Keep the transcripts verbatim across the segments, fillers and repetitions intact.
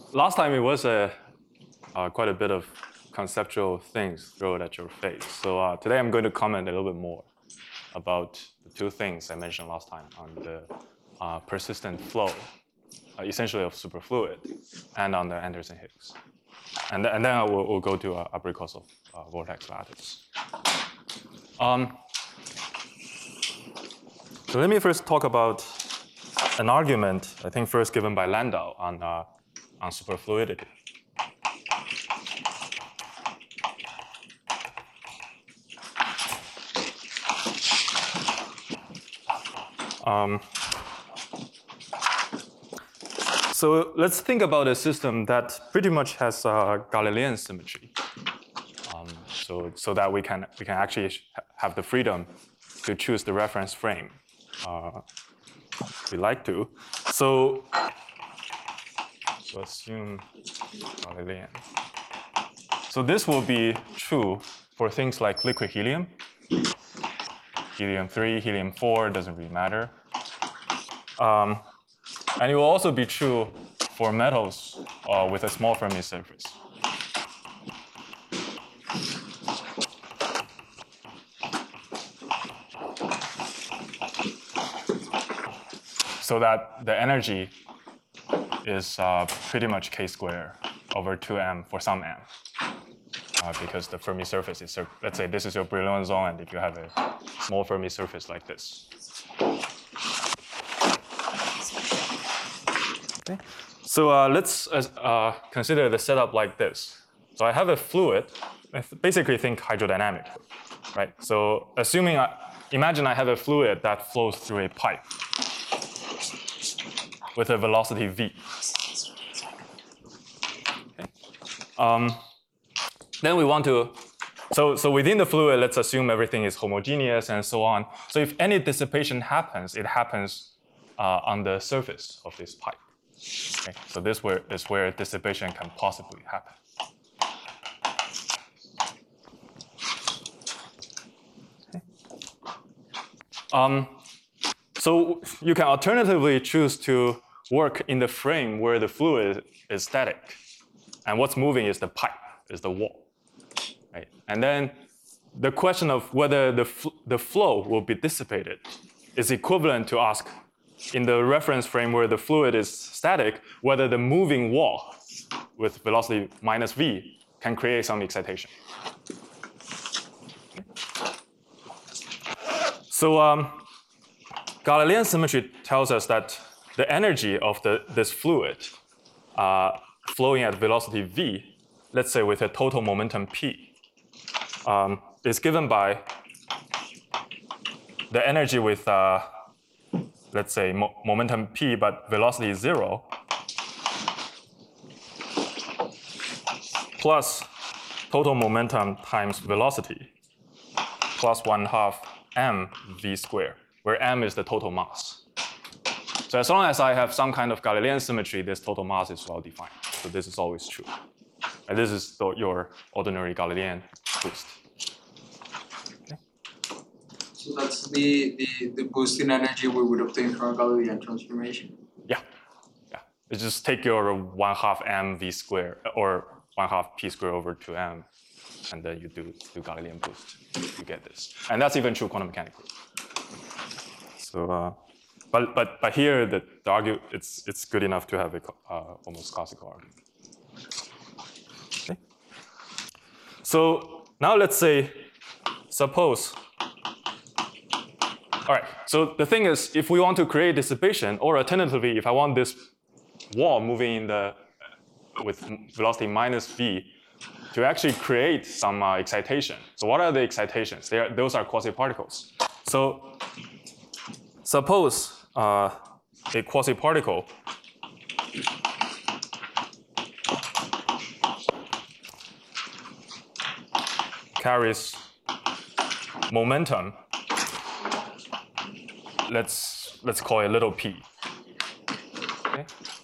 last time it was a, uh, quite a bit of conceptual things thrown at your face. So uh, today I'm going to comment a little bit more about the two things I mentioned last time on the uh, persistent flow, uh, essentially of superfluid, and on the Anderson-Higgs. And, th and then we'll, we'll go to uh, abricos of uh, vortex lattice. Um, so let me first talk about an argument, I think first given by Landau on, uh, on superfluidity. Um, so let's think about a system that pretty much has uh, Galilean symmetry, um, so, so that we can, we can actually have the freedom to choose the reference frame uh, we like to. So, so assume Galilean. So this will be true for things like liquid helium, helium three, helium four, doesn't really matter. Um, and it will also be true for metals uh, with a small Fermi surface. So that the energy is uh, pretty much k squared over two m for some m. Uh, because the Fermi surface is, let's say this is your Brillouin zone, and if you have a small Fermi surface like this. Okay. So uh, let's uh, consider the setup like this. So I have a fluid, I basically think hydrodynamic, right? So assuming, I, imagine I have a fluid that flows through a pipe with a velocity v. Okay. Um, then we want to, so, so within the fluid, let's assume everything is homogeneous and so on. So if any dissipation happens, it happens uh, on the surface of this pipe. Okay. So this where, is where dissipation can possibly happen. Okay. Um, so you can alternatively choose to work in the frame where the fluid is static. And what's moving is the pipe, is the wall. Right? And then the question of whether the, fl the flow will be dissipated is equivalent to ask, in the reference frame where the fluid is static, whether the moving wall with velocity minus v can create some excitation. Okay. So um, Galilean symmetry tells us that the energy of the, this fluid uh, flowing at velocity v, let's say with a total momentum p, um, is given by the energy with, uh, let's say, mo momentum p, but velocity zero, plus total momentum times velocity, plus one half m v squared, where m is the total mass. So as long as I have some kind of Galilean symmetry, this total mass is well defined. So this is always true. And this is the, your ordinary Galilean boost. Okay. So that's the, the, the boost in energy we would obtain from a Galilean transformation? Yeah. Yeah. You just take your one half m v squared, or one half p squared over two m, and then you do, do Galilean boost. You get this. And that's even true quantum mechanically. So, uh, But, but, but here, the, the argue, it's, it's good enough to have a uh, almost classical argument. Okay. So now let's say, suppose, all right, so the thing is, if we want to create dissipation, or alternatively, if I want this wall moving in the, with velocity minus v, to actually create some uh, excitation. So what are the excitations? They are, those are quasi-particles. So suppose Uh, a quasi-particle carries momentum, let's, let's call it little p. Okay.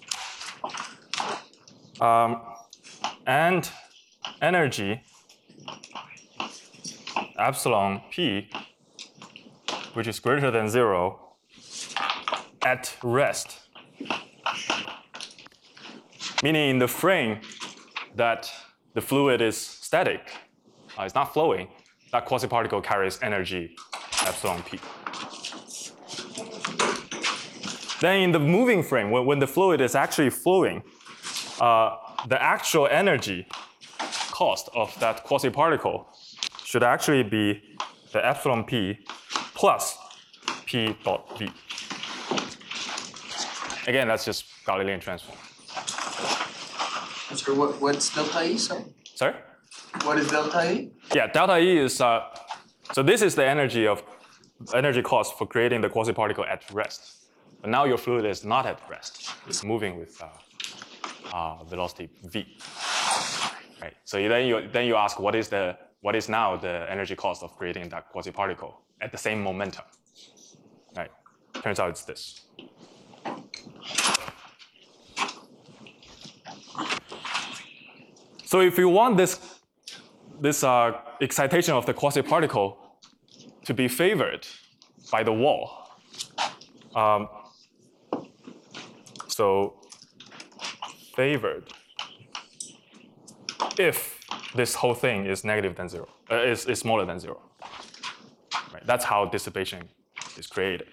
Um, and energy, epsilon p, which is greater than zero, at rest meaning in the frame that the fluid is static, uh, it's not flowing, that quasi-particle carries energy epsilon p. Then in the moving frame, when, when the fluid is actually flowing, uh, the actual energy cost of that quasi-particle should actually be the epsilon p plus p dot v. Again, that's just Galilean transform. I'm sorry, what, what's delta E, sorry? Sorry? What is delta E? Yeah, delta E is, uh, so this is the energy of energy cost for creating the quasi-particle at rest. But now your fluid is not at rest. It's moving with uh, uh, velocity v. Right. So then you then you ask what is the what is now the energy cost of creating that quasi-particle at the same momentum? Right. Turns out it's this. So if you want this this uh, excitation of the quasi-particle to be favored by the wall, um, so favored if this whole thing is negative than zero, uh, is, is smaller than zero. Right? That's how dissipation is created.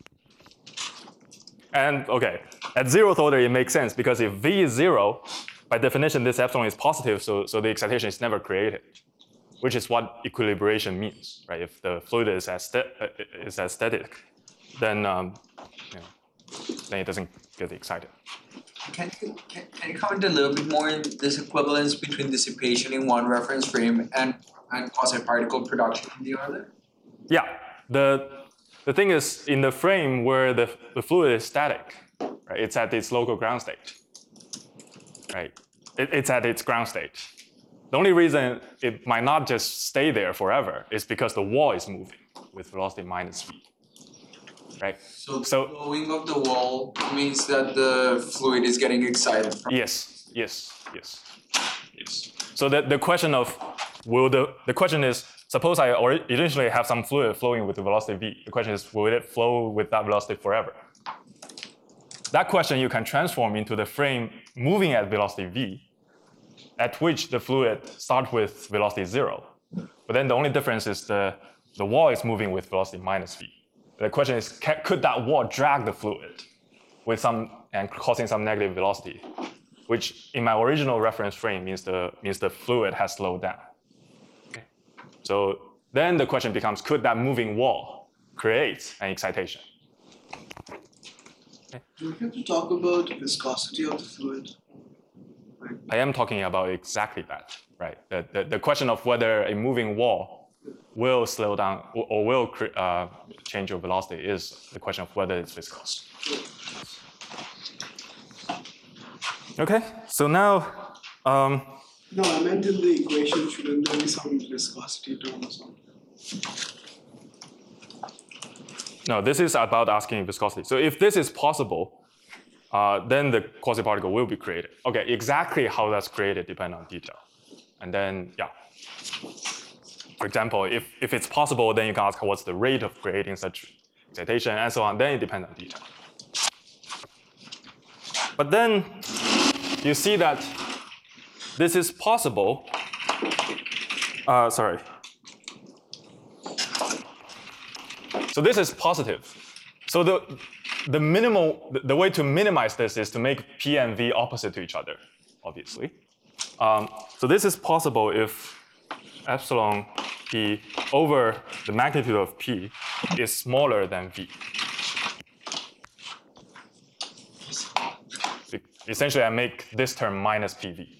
And okay, at zeroth order it makes sense because if v is zero, by definition this epsilon is positive, so, so the excitation is never created, which is what equilibration means, right? If the fluid is aesthetic, is aesthetic then um, you know, then it doesn't get excited. Can you, can, can you comment a little bit more on this equivalence between dissipation in one reference frame and, and quasi-particle production in the other? Yeah, the, the thing is in the frame where the, the fluid is static, right? It's at its local ground state, right? It, it's at its ground state. The only reason it might not just stay there forever is because the wall is moving with velocity minus v. Right? So, so the flowing of the wall means that the fluid is getting excited. From yes, yes, yes, yes. So the, the question of will the the question is, suppose I originally have some fluid flowing with the velocity v. The question is, will it flow with that velocity forever? That question you can transform into the frame moving at velocity v, at which the fluid starts with velocity zero. But then the only difference is the, the wall is moving with velocity minus v. The question is, can, could that wall drag the fluid with some and causing some negative velocity, which in my original reference frame means the means the fluid has slowed down. Okay. So then the question becomes, could that moving wall create an excitation? Okay. Do we have to talk about viscosity of the fluid? Right. I am talking about exactly that, right? The, the, the question of whether a moving wall will slow down or will uh, change your velocity is the question of whether it's viscous. Okay, so now. Um, no, I meant in the equation, shouldn't there be some viscosity term or something? No, this is about asking viscosity. So if this is possible, uh, then the quasi-particle will be created. Okay, exactly how that's created depends on detail. And then, yeah. For example, if, if it's possible, then you can ask what's the rate of creating such excitation and so on. Then it depends on detail. But then you see that this is possible. Uh, sorry. So this is positive. So the, the minimal, the way to minimize this is to make P and V opposite to each other, obviously. Um, so this is possible if epsilon P over the magnitude of P is smaller than V. Essentially, I make this term minus P V.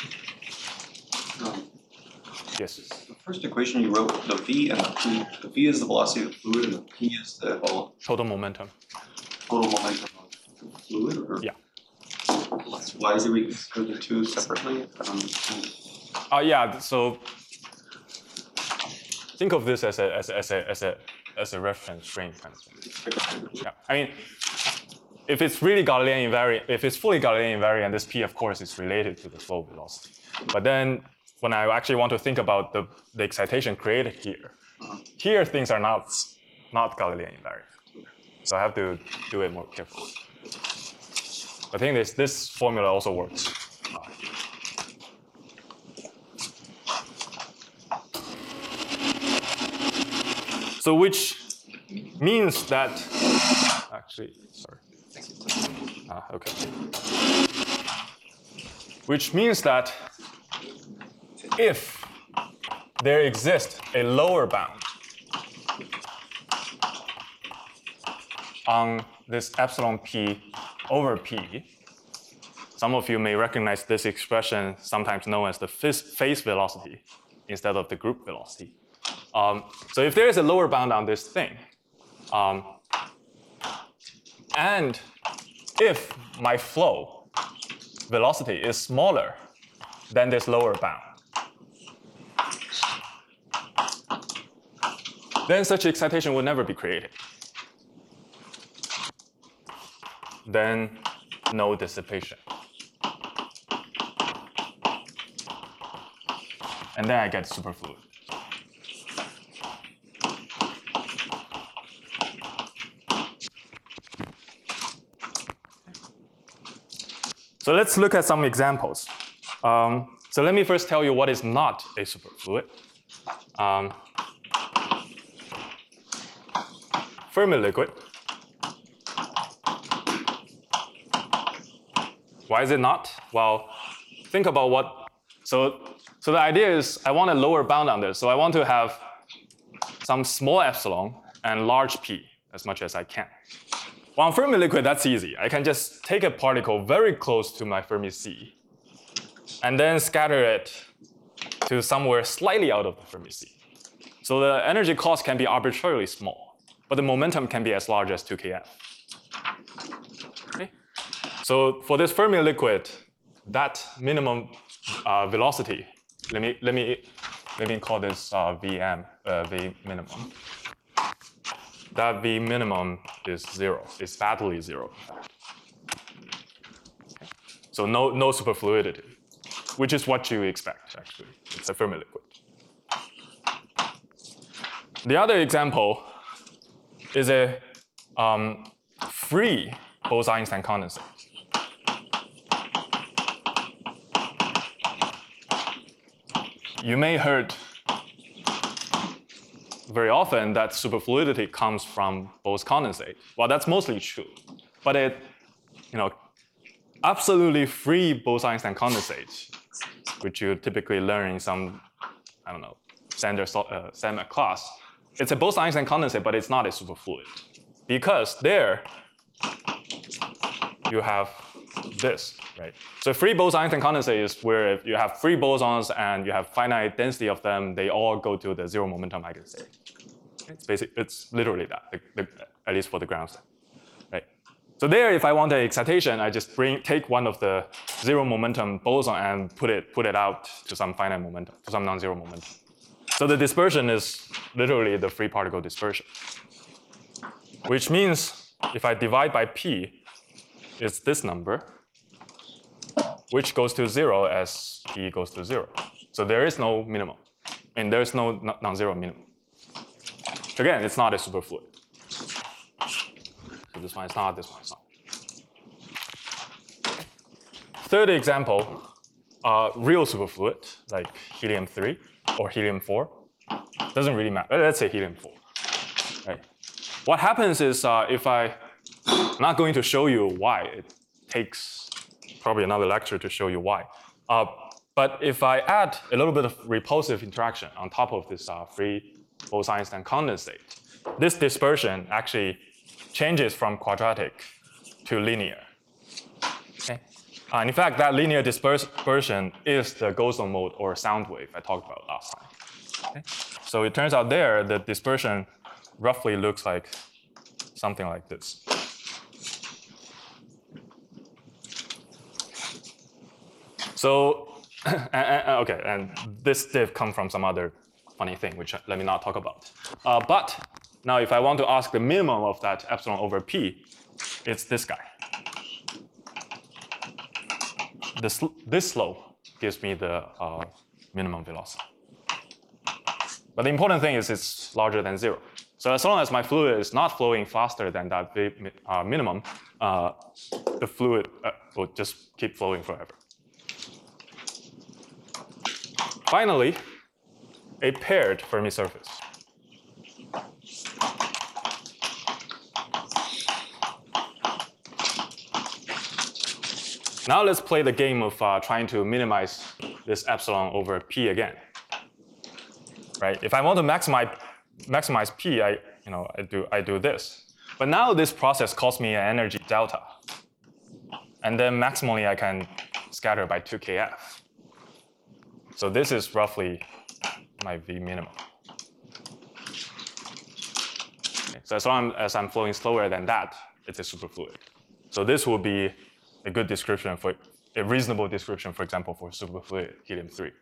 Um, yes? The first equation you wrote, the V and the P, the V is the velocity of the fluid and the P is the well, total momentum. total momentum of the fluid? Or yeah. Why is it we consider the two separately? Um, uh, yeah, so think of this as a, as a, as a, as a, as a reference frame kind of thing. Yeah, I mean, if it's really Galilean invariant, if it's fully Galilean invariant, this P, of course, is related to the flow velocity. But then when I actually want to think about the, the excitation created here, here things are not, not Galilean invariant. So I have to do it more carefully. The thing is, this formula also works. So which means that, actually, sorry. Ah, okay. Which means that if there exists a lower bound on this epsilon p over p, some of you may recognize this expression, sometimes known as the phase velocity instead of the group velocity. Um, so if there is a lower bound on this thing, um, and if my flow velocity is smaller than this lower bound, then such excitation will never be created. Then no dissipation. And then I get superfluid. So let's look at some examples. Um, so let me first tell you what is not a superfluid. Um, Fermi liquid. Why is it not? Well, think about what, so, so the idea is I want a lower bound on this. So I want to have some small epsilon and large p as much as I can. Well, on Fermi liquid, that's easy. I can just take a particle very close to my Fermi sea and then scatter it to somewhere slightly out of the Fermi sea. So the energy cost can be arbitrarily small, but the momentum can be as large as two K F. Okay? So for this Fermi liquid, that minimum uh, velocity, let me, let, me, let me call this uh, V M, uh, V minimum. That V minimum is zero, it's badly zero. Okay. So no, no superfluidity, which is what you expect, actually. It's a Fermi liquid. The other example is a um, free Bose-Einstein condensate. You may heard very often that superfluidity comes from Bose condensate. Well, that's mostly true, but it, you know, absolutely free Bose-Einstein condensate, which you typically learn in some, I don't know, standard uh, standard class. It's a Bose-Einstein condensate, but it's not a superfluid, because there you have this, right? So free Bose-Einstein condensate is where you have free bosons and you have finite density of them. They all go to the zero momentum eigenstate. It's basic. It's literally that, the, the, at least for the ground state, right? So there, if I want an excitation, I just bring take one of the zero momentum boson and put it put it out to some finite momentum, to some non-zero momentum. So the dispersion is literally the free particle dispersion, which means if I divide by p, it's this number, which goes to zero as p goes to zero. So there is no minimum, and there is no non-zero minimum. Again, it's not a superfluid. So this one is not, this one is not. Third example, uh, real superfluid, like helium three or helium four. Doesn't really matter. Let's say helium four. Right? What happens is uh, if I, I'm not going to show you why. It takes probably another lecture to show you why. Uh, but if I add a little bit of repulsive interaction on top of this uh, free Bose-Einstein condensate, this dispersion actually changes from quadratic to linear. Okay? Uh, and in fact, that linear dispersion is the Goldstone mode or sound wave I talked about last time. Okay? So it turns out there, the dispersion roughly looks like something like this. So, okay, and this div comes from some other funny thing, which let me not talk about. Uh, but now if I want to ask the minimum of that epsilon over p, it's this guy. This, this slope gives me the uh, minimum velocity. But the important thing is it's larger than zero. So as long as my fluid is not flowing faster than that uh, minimum, uh, the fluid uh, will just keep flowing forever. Finally, a paired Fermi surface. Now let's play the game of uh, trying to minimize this epsilon over P again. Right? If I want to maximize maximize P, I you know I do I do this. But now this process costs me an energy delta, and then maximally I can scatter by two K F. So this is roughly my V minimum. Okay, so as long as I'm flowing slower than that, it's a superfluid. So this will be a good description for a reasonable description, for example, for superfluid helium three.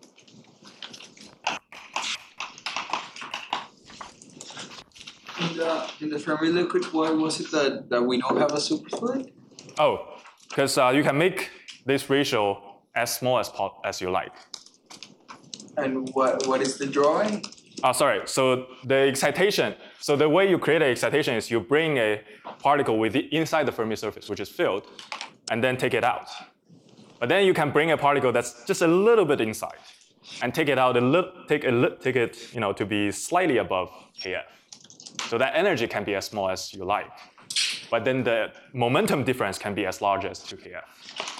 In the in the Fermi liquid, why was it that, that we don't have a superfluid? Oh, because uh, you can make this ratio as small as po- as you like. And what what is the drawing? Oh, sorry. So the excitation. So the way you create an excitation is you bring a particle with the, inside the Fermi surface, which is filled, and then take it out. But then you can bring a particle that's just a little bit inside, and take it out a little, take a li- take it, you know, to be slightly above K F. So that energy can be as small as you like, but then the momentum difference can be as large as two K F.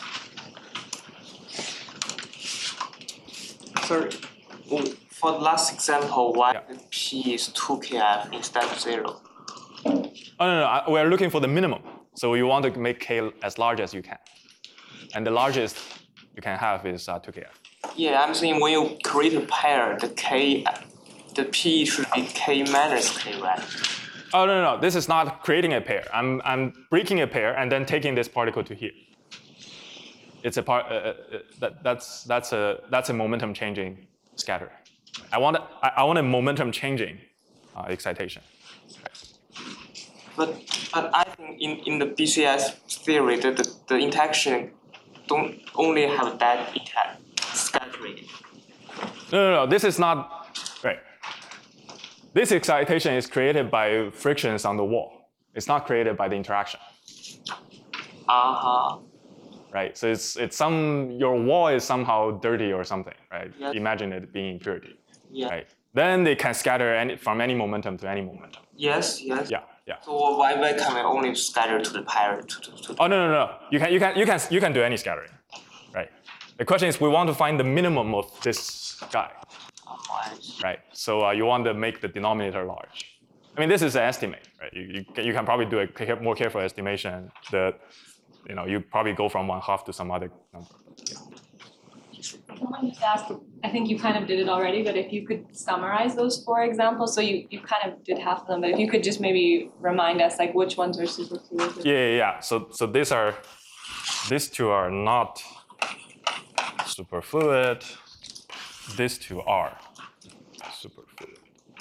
Sorry. Well, for the last example, why Yeah. the P is two K F instead of zero? Oh no, no, I- we're looking for the minimum. So you want to make K as large as you can, and the largest you can have is uh, two K F. Yeah, I'm saying when you create a pair, the K, the P should be K minus K, right? Oh no, no, no, this is not creating a pair. I'm I'm breaking a pair and then taking this particle to here. It's a part uh, uh, that that's that's a that's a momentum changing scatter. I want a, I, I want a momentum changing uh, excitation. But but I think in, in the B C S theory, the, the, the interaction don't only have that intact scattering. No, no, no, this is not right. This excitation is created by frictions on the wall. It's not created by the interaction. Uh-huh. Right? So it's it's some your wall is somehow dirty or something, right? Yes. Imagine it being impurity, Yeah. right? Then they can scatter any, from any momentum to any momentum. Yes, yes. Yeah, yeah. So why why can we only scatter to the pair to, to, to Oh no, no, no. You can you can you can you can do any scattering, right? The question is we want to find the minimum of this guy, oh, I see. right? So uh, you want to make the denominator large. I mean, this is an estimate, right? You you, can- you can probably do a ca- more careful estimation. The you know you probably go from one half to some other number. Yeah. Someone just asked, I think you kind of did it already, but if you could summarize those four examples, so you, you kind of did half of them, but if you could just maybe remind us like which ones are superfluid. Yeah, yeah, yeah. So, so these are, these two are not superfluid. These two are superfluid.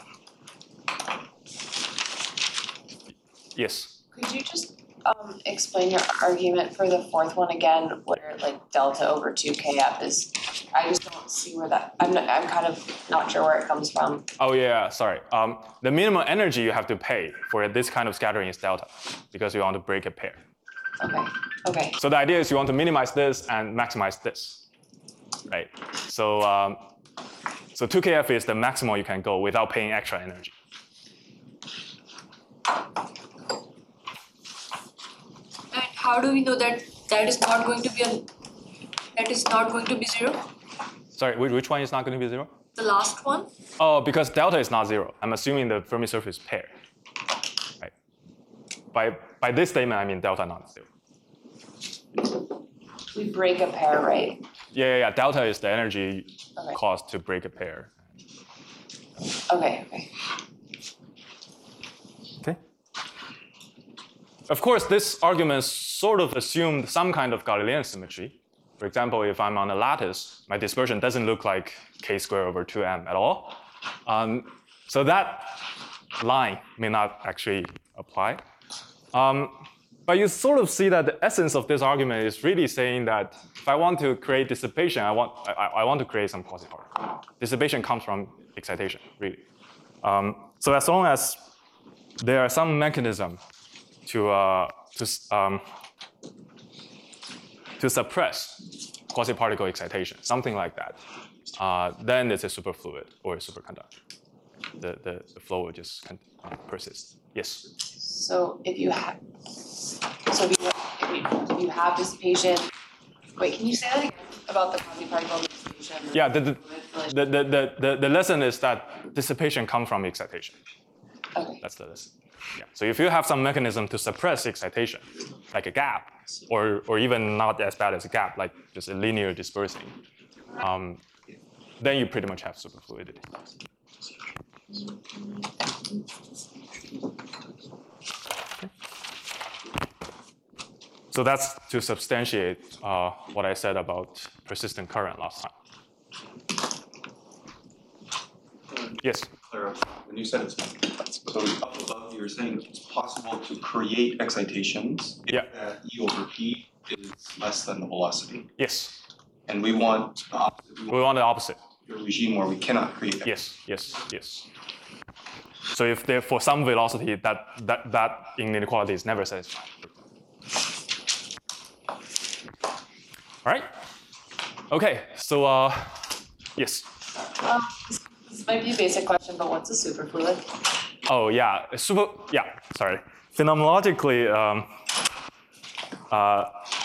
Yes. Could you just um, explain your argument for the fourth one again, where like delta over two K F is? I just don't see where that. I'm not, I'm kind of not sure where it comes from. Oh yeah, sorry. Um, the minimum energy you have to pay for this kind of scattering is delta, because you want to break a pair. Okay. Okay. So the idea is you want to minimize this and maximize this, right? So, um, so two K F is the maximum you can go without paying extra energy. And how do we know that that is not going to be a that is not going to be zero? Sorry, which which one is not going to be zero? The last one? Oh, because delta is not zero. I'm assuming the Fermi surface pair, right? By by this statement, I mean delta not zero. We break a pair, right? Yeah, yeah, yeah. Delta is the energy Okay. cost to break a pair. Okay. Okay. Okay. Of course, this argument sort of assumed some kind of Galilean symmetry. For example, if I'm on a lattice, my dispersion doesn't look like k squared over two m at all. Um, so that line may not actually apply. Um, but you sort of see that the essence of this argument is really saying that if I want to create dissipation, I want, I, I want to create some quasi-particle. Dissipation comes from excitation, really. Um, so as long as there are some mechanism to, uh, to, um, to suppress quasi-particle excitation, something like that, uh, then it's a superfluid or a superconductor. The, the, the flow will just con- uh, persist. Yes? So if you have, so if you, if you, if you have dissipation Wait, can you say that again about the quasi-particle dissipation? Yeah, the, the, Like- the, the, the, the, the lesson is that dissipation comes from excitation. Okay. That's the lesson. Yeah. So if you have some mechanism to suppress excitation, like a gap, or, or even not as bad as a gap, like just a linear dispersing, um, then you pretty much have superfluidity. So that's to substantiate uh, what I said about persistent current last time. Yes? Clarify, when you said it's, so up above, you were saying it's possible to create excitations if Yeah. that E over P is less than the velocity. Yes. And we want the opposite. We We want want the opposite. a regime where we cannot create. Yes, yes, yes. So if there for some velocity that that that inequality is never satisfied. All right. Okay. So uh, yes. Um, this, this might be a basic question, but what's a superfluid? Oh yeah. Super. Yeah. Sorry. Phenomenologically, um, uh,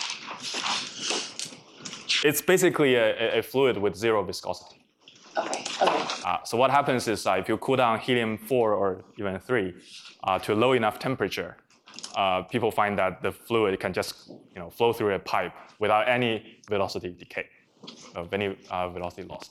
it's basically a, a fluid with zero viscosity. Okay, okay. Uh, so what happens is uh, if you cool down helium four or even three uh, to a low enough temperature, uh, people find that the fluid can just you know flow through a pipe without any velocity decay, of any uh, velocity lost.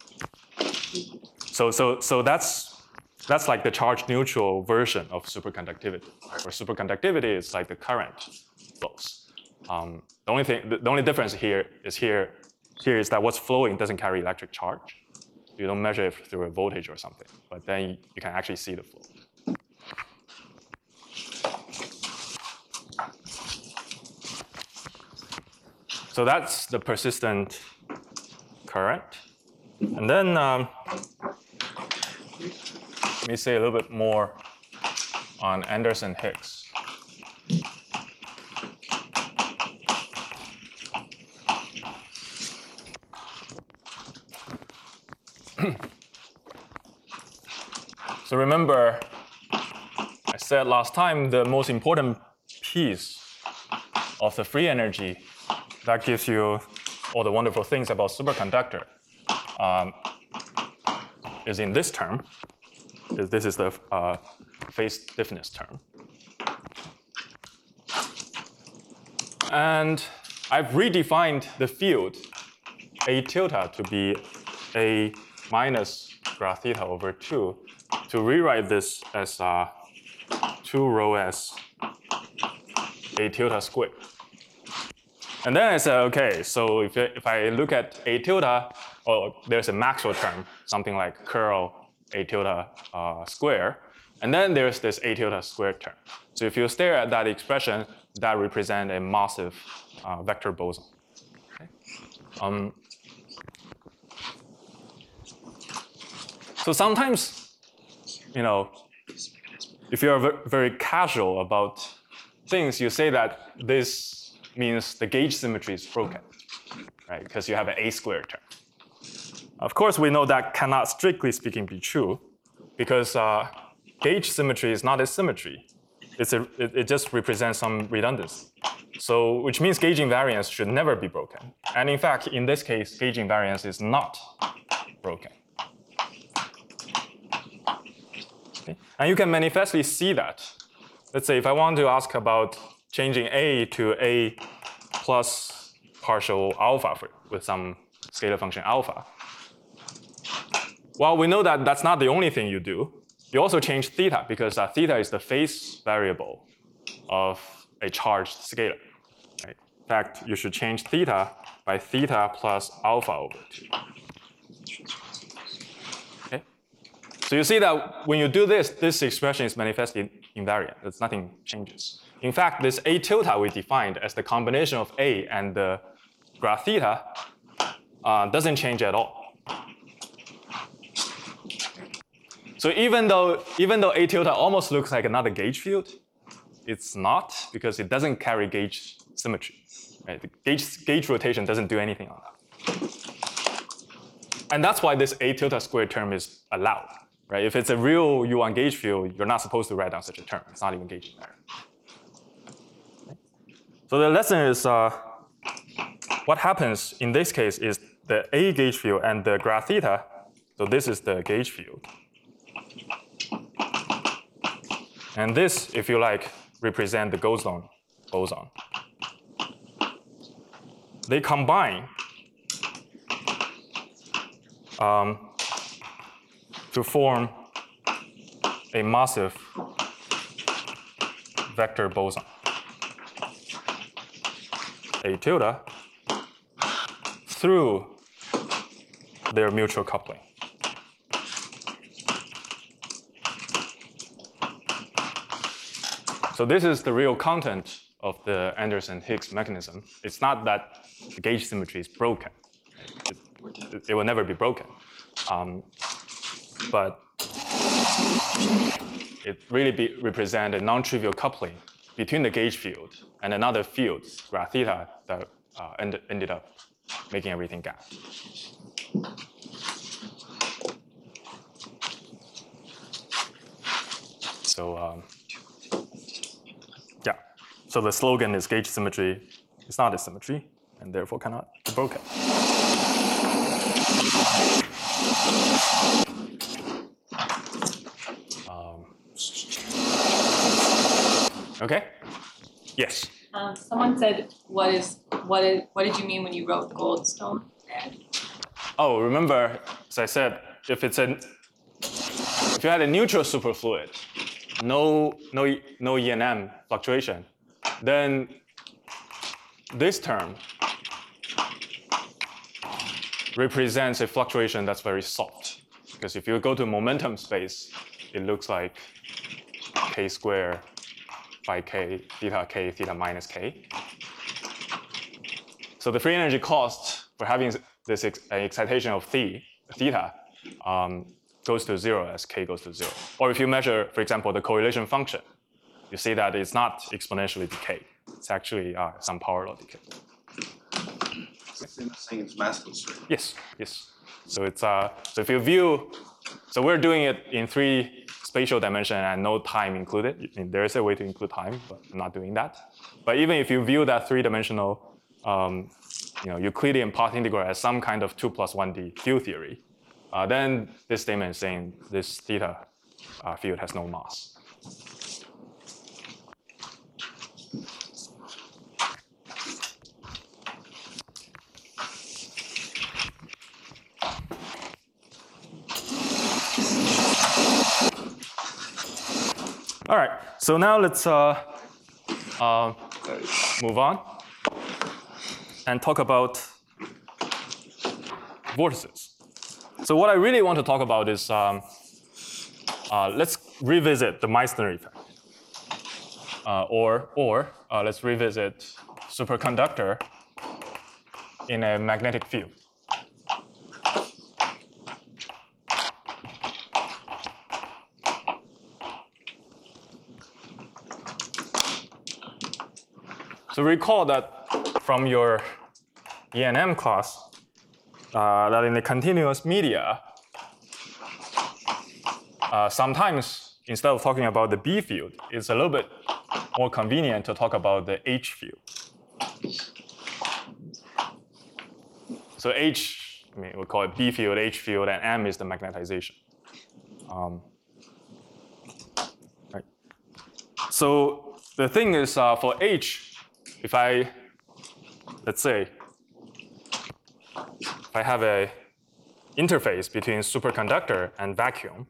So so so that's that's like the charge neutral version of superconductivity. Right? Where superconductivity is like the current flows. Um, the only thing, the, the only difference here is here here is that what's flowing doesn't carry electric charge. You don't measure it through a voltage or something, but then you, you can actually see the flow. So that's the persistent current. And then um, let me say a little bit more on Anderson-Hicks. So remember, I said last time the most important piece of the free energy that gives you all the wonderful things about superconductor um, is in this term. This is the uh, phase stiffness term. And I've redefined the field A tilde to be A minus graph theta over two to rewrite this as uh, two rho s A tilde squared. And then I said, okay, so if, if I look at A tilde, oh, there's a Maxwell term, something like curl A tilde uh, square. And then there's this A tilde squared term. So if you stare at that expression, that represents a massive uh, vector boson. Okay. Um, so sometimes, you know, if you're very casual about things, you say that this means the gauge symmetry is broken, right? Because you have an A squared term. Of course, we know that cannot strictly speaking be true, because uh, gauge symmetry is not a symmetry. It's a, it, it just represents some redundancy. So, which means gauge invariance should never be broken. And in fact, in this case, gauge invariance is not broken. Okay. And you can manifestly see that. Let's say if I want to ask about changing A to A plus partial alpha for, with some scalar function alpha. Well, we know that that's not the only thing you do. You also change theta, because uh, theta is the phase variable of a charged scalar. Right? In fact, you should change theta by theta plus alpha over two. Okay? So you see that when you do this, this expression is manifestly invariant. It's nothing changes. In fact, this A tilde we defined as the combination of A and the graph theta uh, doesn't change at all. So even though, even though A tilde almost looks like another gauge field, it's not, because it doesn't carry gauge symmetry. Right? The gauge, gauge rotation doesn't do anything on that. And that's why this A tilde squared term is allowed. Right? If it's a real U one gauge field, you're not supposed to write down such a term. It's not even gauge invariant. So the lesson is uh, what happens in this case is the A gauge field and the graph theta, so this is the gauge field. And this, if you like, represent the Goldstone boson. They combine um, to form a massive vector boson, A tilde, through their mutual coupling. So this is the real content of the Anderson-Higgs mechanism. It's not that the gauge symmetry is broken. It, it, it will never be broken. Um, but it really be, represents a non-trivial coupling between the gauge field and another field, graph theta, that uh, end, ended up making everything gap. So um, yeah, so the slogan is gauge symmetry is not a symmetry and therefore cannot be broken. Um, okay, yes? Um, someone said, what is, what is, what did you mean when you wrote Goldstone? Oh, remember, as I said, if it's a, if you had a neutral superfluid, no, no, no E and M fluctuation, then this term represents a fluctuation that's very soft. Because if you go to momentum space, it looks like k squared by k, theta k, theta minus k. So the free energy cost for having this ex excitation of theta, theta um, goes to zero as k goes to zero. Or if you measure, for example, the correlation function, you see that it's not exponentially decay. It's actually uh, some power law decay. Saying it's massless, right? Yes, yes. So it's uh, so if you view, so we're doing it in three spatial dimension and no time included. I mean, there is a way to include time, but I'm not doing that. But even if you view that three-dimensional, um, you know, Euclidean path integral as some kind of two plus one D field theory, uh, then this statement is saying this theta uh, field has no mass. All right, so now let's uh, uh, move on and talk about vortices. So what I really want to talk about is, um, uh, let's revisit the Meissner effect. Uh, or or uh, let's revisit superconductor in a magnetic field. So recall that from your E and M class, uh, that in the continuous media, uh, sometimes instead of talking about the B field, it's a little bit more convenient to talk about the H field. So H, I mean, we call it B field, H field, and M is the magnetization. Um, right. So the thing is, uh, for H, if I, let's say, if I have a interface between superconductor and vacuum,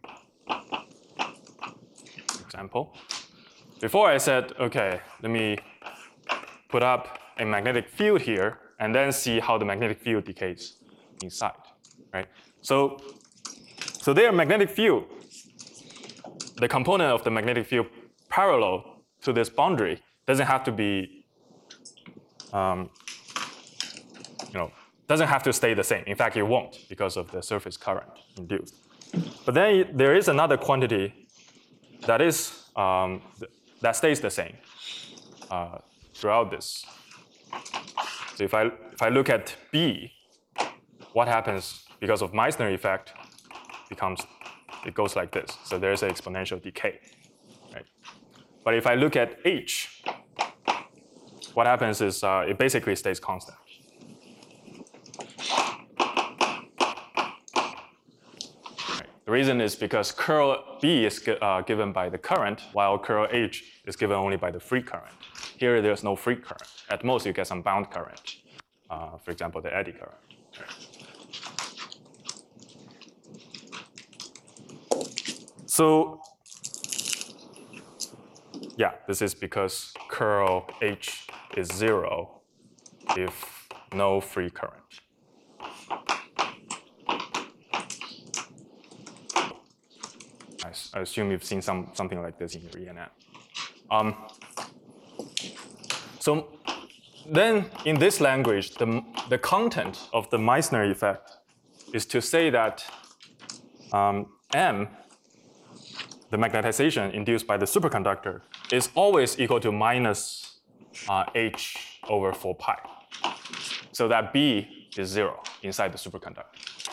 for example, before I said, okay, let me put up a magnetic field here and then see how the magnetic field decays inside, right? So, so their magnetic field, the component of the magnetic field parallel to this boundary doesn't have to be Um, you know, doesn't have to stay the same. In fact, it won't because of the surface current induced. But then there is another quantity that is um, th that stays the same uh, throughout this. So if I if I look at B, what happens because of Meissner effect becomes it goes like this. So there is an exponential decay, right? But if I look at H, what happens is uh, it basically stays constant. The reason is because curl B is uh, given by the current, while curl H is given only by the free current. Here, there's no free current. At most, you get some bound current. Uh, for example, the eddy current. So, yeah, this is because curl H is zero if no free current. I assume you've seen some, something like this in your E N M. Um, so then in this language, the, the content of the Meissner effect is to say that um, M, the magnetization induced by the superconductor, is always equal to minus uh, H over four pi. So that B is zero inside the superconductor.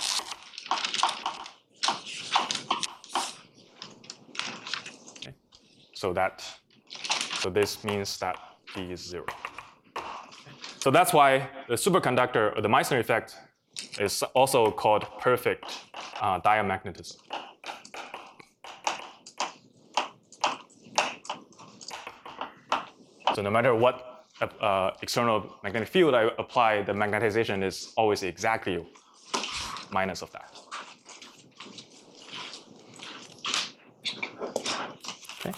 So that, so this means that B is zero. So that's why the superconductor, or the Meissner effect, is also called perfect uh, diamagnetism. So no matter what uh, external magnetic field I apply, the magnetization is always exactly minus of that. Okay.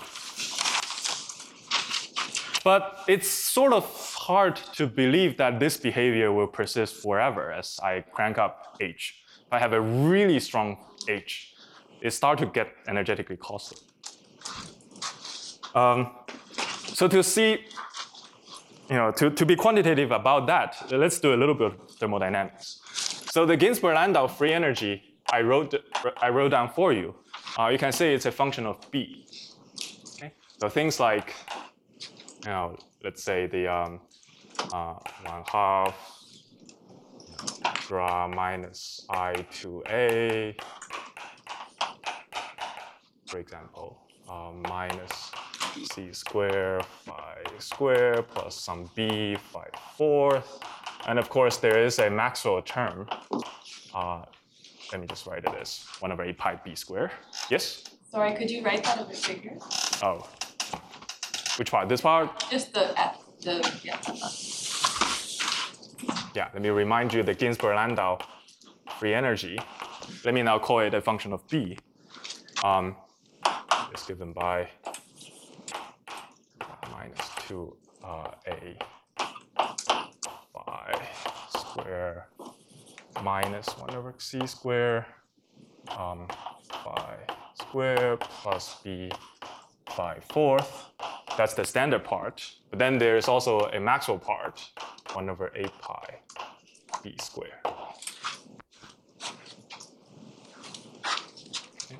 But it's sort of hard to believe that this behavior will persist forever as I crank up H. If I have a really strong H, it starts to get energetically costly. Um, so to see, you know, to, to be quantitative about that, let's do a little bit of thermodynamics. So the Ginzburg-Landau free energy I wrote, I wrote down for you. Uh, you can say it's a function of B. Okay? So things like, you know, let's say the um, uh, one half dra minus I to A, for example, uh, minus C square phi square plus some B phi fourth. And of course, there is a Maxwell term. Uh, let me just write it as one over eight pi B square. Yes? Sorry, could you write that as a figure? Oh. Which part? This part? Just the F, the, yeah. Yeah, let me remind you the Ginzburg-Landau free energy. Let me now call it a function of B. Um, it's given by minus two uh, A phi square minus one over C square um, phi square plus B phi fourth. That's the standard part. But then there's also a Maxwell part, one over eight pi B square. Okay.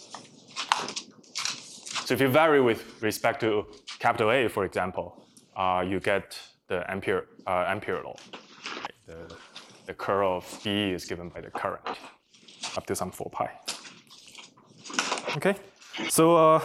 So if you vary with respect to capital A, for example, uh, you get the Ampere, uh, Ampere law. Right? The, the curl of B is given by the current up to some four pi. Okay, so uh,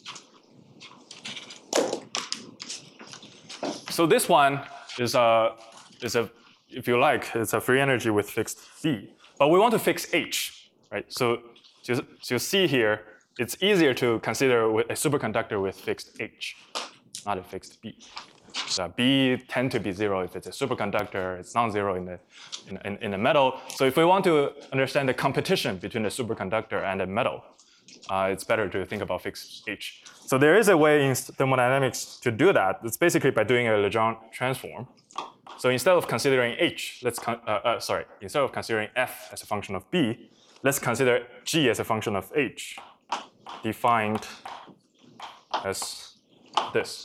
so this one is a is a if you like it's a free energy with fixed B, but we want to fix H, right? So so you see here, it's easier to consider a superconductor with fixed H, not a fixed B. So B tend to be zero if it's a superconductor. It's non-zero in the in, in, in the metal. So if we want to understand the competition between a superconductor and a metal, uh, it's better to think about fixed H. So there is a way in thermodynamics to do that. It's basically by doing a Legendre transform. So instead of considering H, let's con uh, uh, sorry, instead of considering F as a function of B, let's consider G as a function of H, defined as this.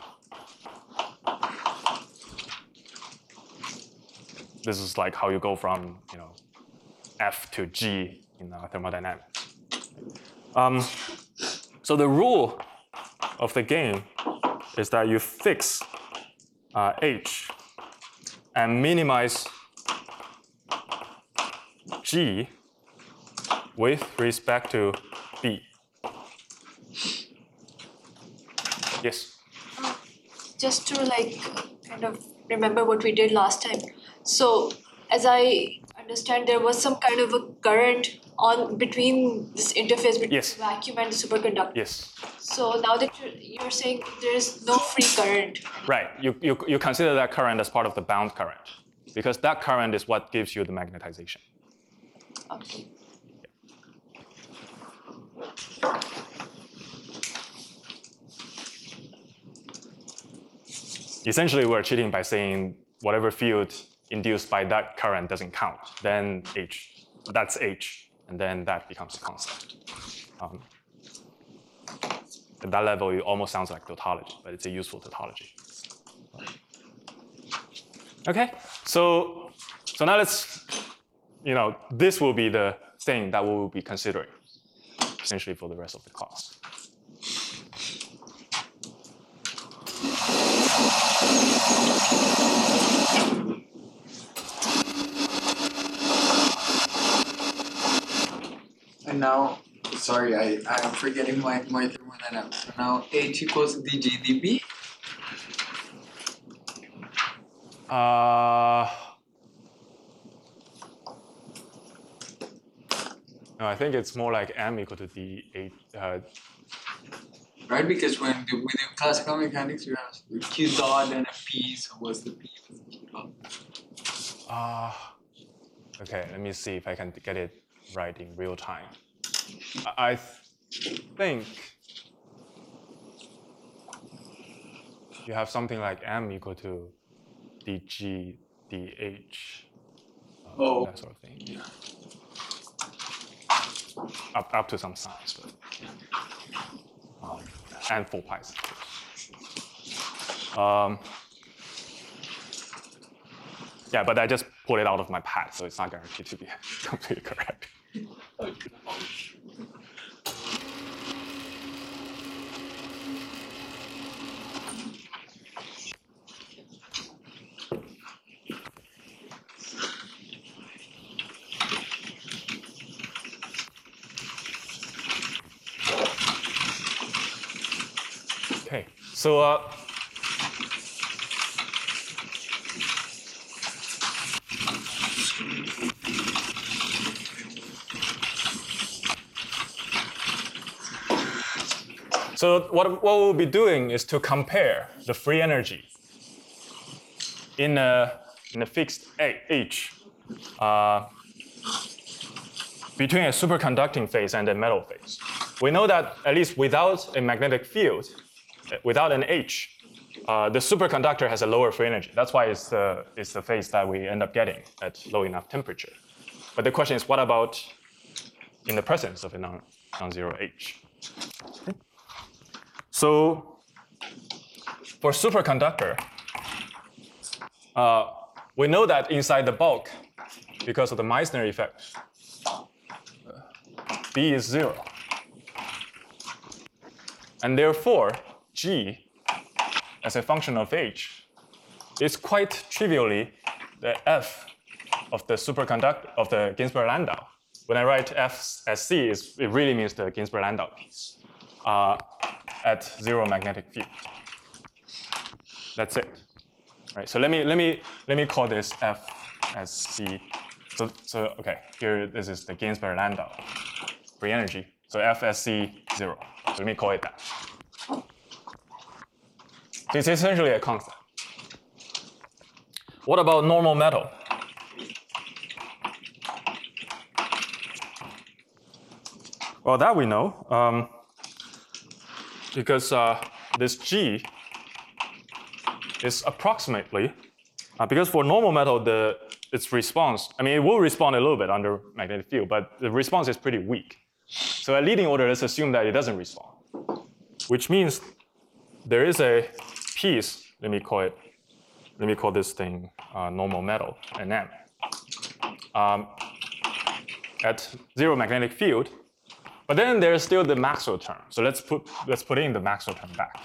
This is like how you go from, you know, F to G in uh, thermodynamics. Um, so the rule of the game is that you fix uh, H and minimize G with respect to B. Yes? Uh, just to like kind of remember what we did last time. So as I understand, there was some kind of a current on between this interface between Yes. the vacuum and the superconductor. Yes. So now that you're, you're saying there is no free current. Right. You, you, you consider that current as part of the bound current because that current is what gives you the magnetization. Okay. Essentially, we're cheating by saying whatever field induced by that current doesn't count. Then H, that's H, and then that becomes a constant. Um, at that level, it almost sounds like tautology, but it's a useful tautology. Okay, so so now let's, you know, this will be the thing that we will be considering essentially for the rest of the class. And now, sorry, I, I'm forgetting my, my thermodynamics. So now H equals dg dB. Uh, no, I think it's more like m equal to d eight. Uh, Right, because when the, within classical mechanics you have the q dot and a p, so what's the p for the q dot? uh, okay, let me see if I can get it right in real time. I I th think you have something like m equal to dg, dh, uh, Oh. that sort of thing. Yeah. Up, up to some size, but um, and four pi's. Um, yeah, but I just pulled it out of my pad, so it's not guaranteed to be completely correct. Okay, so uh, so what, what we'll be doing is to compare the free energy in a, in a fixed a, H uh, between a superconducting phase and a metal phase. We know that at least without a magnetic field, without an H, uh, the superconductor has a lower free energy. That's why it's the, it's the phase that we end up getting at low enough temperature. But the question is, what about in the presence of a non, non-zero H? Okay. So for superconductor, uh, we know that inside the bulk, because of the Meissner effect, B is zero. And therefore, G, as a function of H, is quite trivially the F of the superconductor of the Ginzburg-Landau. When I write F as C, it really means the Ginzburg-Landau piece uh, at zero magnetic field. That's it. Right. So let me let me let me call this F as C. So so okay. Here this is the Ginzburg-Landau free energy. So F as C zero. So let me call it that. So it's essentially a constant. What about normal metal? Well, that we know, um, because uh, this G is approximately, uh, because for normal metal, the its response, I mean, it will respond a little bit under magnetic field, but the response is pretty weak. So at leading order, let's assume that it doesn't respond, which means there is a piece, let me call it, let me call this thing uh, normal metal, N M, um, at zero magnetic field. But then there's still the Maxwell term. So let's put let's put in the Maxwell term back.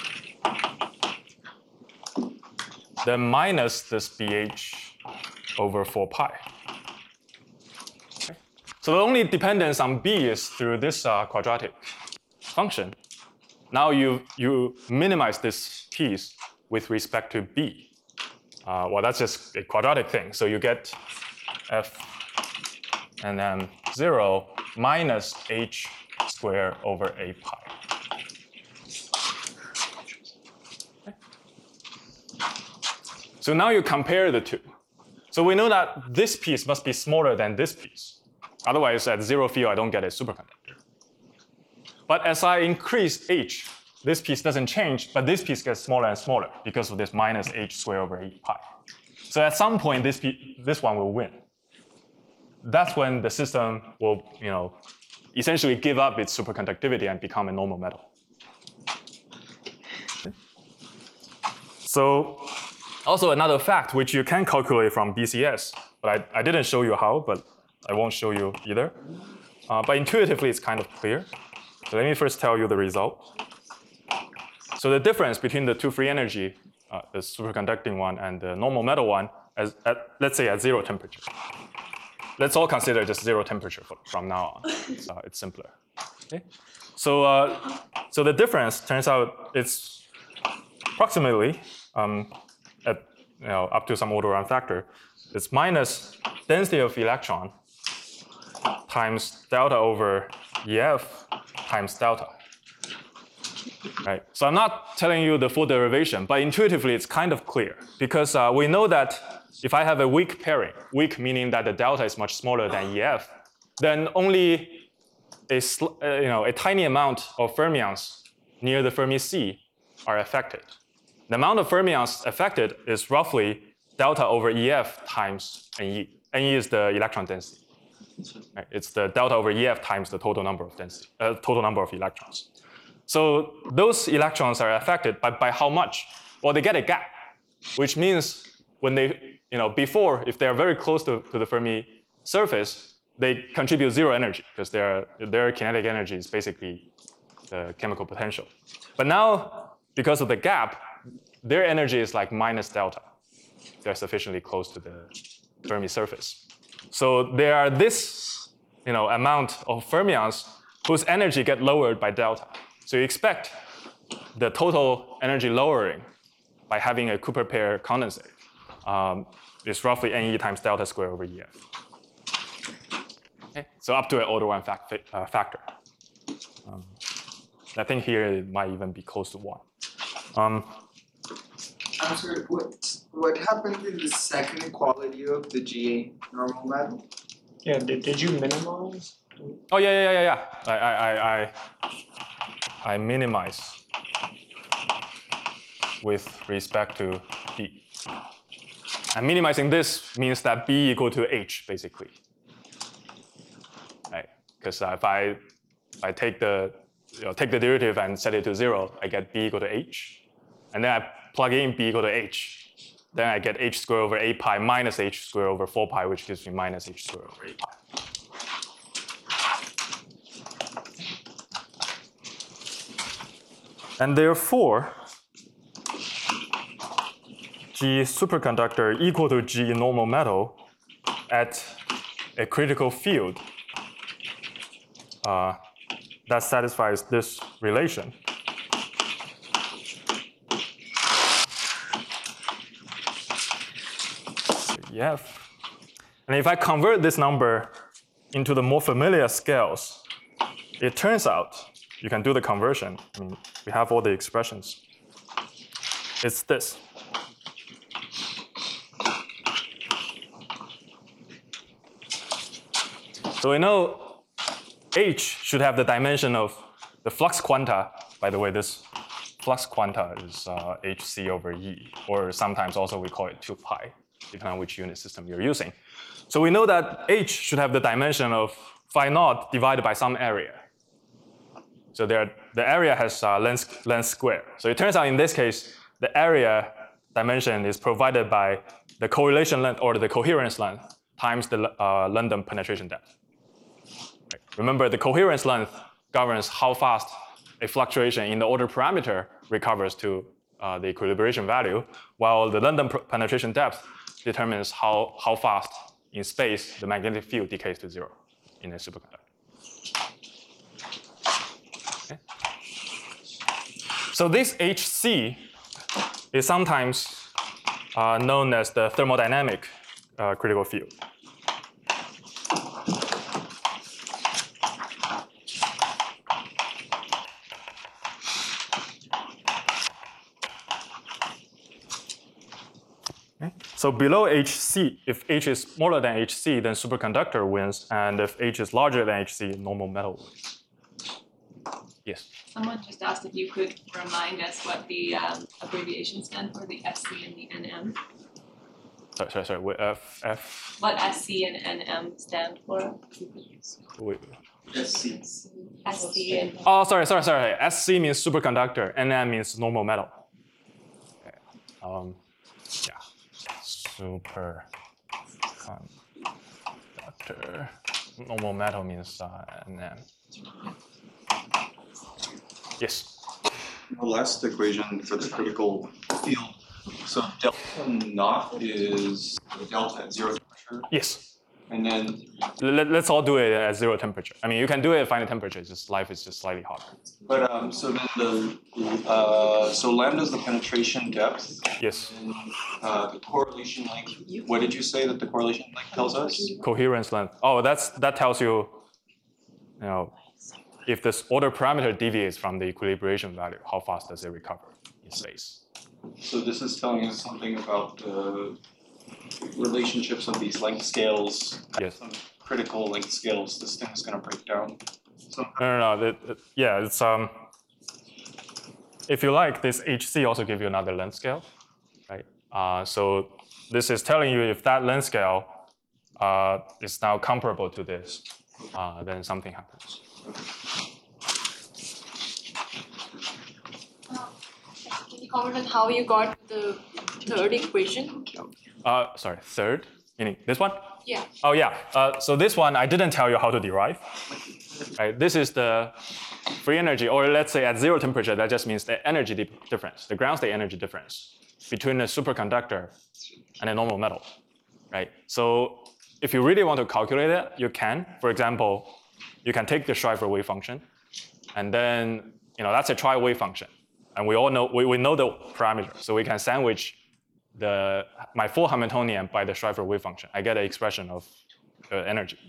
Then minus this B H over four pi. Okay. So the only dependence on B is through this uh, quadratic function. Now you you minimize this piece with respect to B. Uh, well, that's just a quadratic thing. So you get F and then zero minus h squared over eight pi. Okay. So now you compare the two. So we know that this piece must be smaller than this piece. Otherwise, at zero field, I don't get a superconductor. But as I increase h, this piece doesn't change, but this piece gets smaller and smaller because of this minus h squared over eight pi. So at some point, this, this one will win. That's when the system will, you know, essentially give up its superconductivity and become a normal metal. Okay. So also another fact which you can calculate from B C S, but I, I didn't show you how, but I won't show you either. Uh, but intuitively, it's kind of clear. So let me first tell you the result. So the difference between the two free energy, uh, the superconducting one and the normal metal one, as at, let's say at zero temperature. Let's all consider just zero temperature for, from now on. It's, uh, it's simpler. Okay? So, uh, so the difference turns out it's approximately um, at you know up to some order one factor. It's minus density of electron times delta over E F times delta. Right. So I'm not telling you the full derivation, but intuitively it's kind of clear because uh, we know that if I have a weak pairing, weak meaning that the delta is much smaller than E F, then only a uh, you know a tiny amount of fermions near the Fermi C are affected. The amount of fermions affected is roughly delta over E F times N E. N E is the electron density. Right. It's the delta over E F times the total number of density, uh, total number of electrons. So those electrons are affected, but by how much? Well, they get a gap, which means when they, you know, before, if they are very close to, to the Fermi surface, they contribute zero energy because their, their kinetic energy is basically the chemical potential. But now, because of the gap, their energy is like minus delta. They're sufficiently close to the Fermi surface. So there are this, you know, amount of fermions whose energy get lowered by delta. So you expect the total energy lowering by having a Cooper pair condensate um, is roughly N E times delta squared over E F. Okay, so up to an order one fact, uh, factor. Um, I think here it might even be close to one. Um, I'm sorry, what, what happened in the second equality of the G A normal metal? Yeah, did, did you minimize? oh yeah, yeah, yeah, yeah. I, I, I, I minimize with respect to B. And minimizing this means that B equal to H, basically. Right? Because uh, if I if I take the you know, take the derivative and set it to zero, I get B equal to H. And then I plug in B equal to H. Then I get H squared over eight pi minus H squared over four pi, which gives me minus H squared over eight pi. And therefore, G superconductor equal to G normal metal at a critical field uh, that satisfies this relation. E F. And if I convert this number into the more familiar scales, it turns out, you can do the conversion. I mean, we have all the expressions. It's this. So we know H should have the dimension of the flux quanta. By the way, this flux quanta is uh, H C over E, or sometimes also we call it two pi, depending on which unit system you're using. So we know that H should have the dimension of phi naught divided by some area. So there, the area has uh, length, length squared. So it turns out in this case, the area dimension is provided by the correlation length or the coherence length times the uh, London penetration depth. Right. Remember, the coherence length governs how fast a fluctuation in the order parameter recovers to uh, the equilibration value, while the London penetration depth determines how, how fast in space the magnetic field decays to zero in a superconductor. Okay. So this H C is sometimes uh, known as the thermodynamic uh, critical field. So below H C, if H is smaller than H C, then superconductor wins, and if H is larger than H C, normal metal wins. Yes? Someone just asked if you could remind us what the um, abbreviations stand for, the S C and the N M. Sorry, sorry, sorry. Wait, F, F. What S C and N M stand for? Wait. S C. S C and Oh, sorry, sorry, sorry. S C means superconductor, N M means normal metal. Okay. Um, yeah. Superconductor. Normal metal means uh, N M. Yes. The last equation for the critical field. So delta naught is delta at zero temperature, Yes. and then Let, let's all do it at zero temperature. I mean, you can do it at final temperature. Just life is just slightly hotter. but um so then the uh so lambda is the penetration depth. Yes. And uh, the correlation length. What did you say that the correlation length tells us? Coherence length. Oh, that's that tells you, you know, if this order parameter deviates from the equilibration value, how fast does it recover in space? So this is telling us something about the relationships of these length scales. Yes. Some critical length scales. This thing is going to break down. So No, no, no. It, it, yeah, it's um. If you like, this H C also gives you another length scale, right? Uh, so this is telling you if that length scale uh, is now comparable to this, uh, then something happens. Can you comment on how you got the third equation? Uh, sorry, third, meaning this one? Yeah. Oh yeah. Uh, so this one I didn't tell you how to derive. Right. This is the free energy, or let's say at zero temperature, that just means the energy di difference, the ground state energy difference between a superconductor and a normal metal. Right. So if you really want to calculate it, you can. For example, you can take the Schrieffer wave function, and then you know that's a tri-wave function, and we all know we, we know the parameter, so we can sandwich the my full Hamiltonian by the Schrieffer wave function. I get an expression of uh, energy.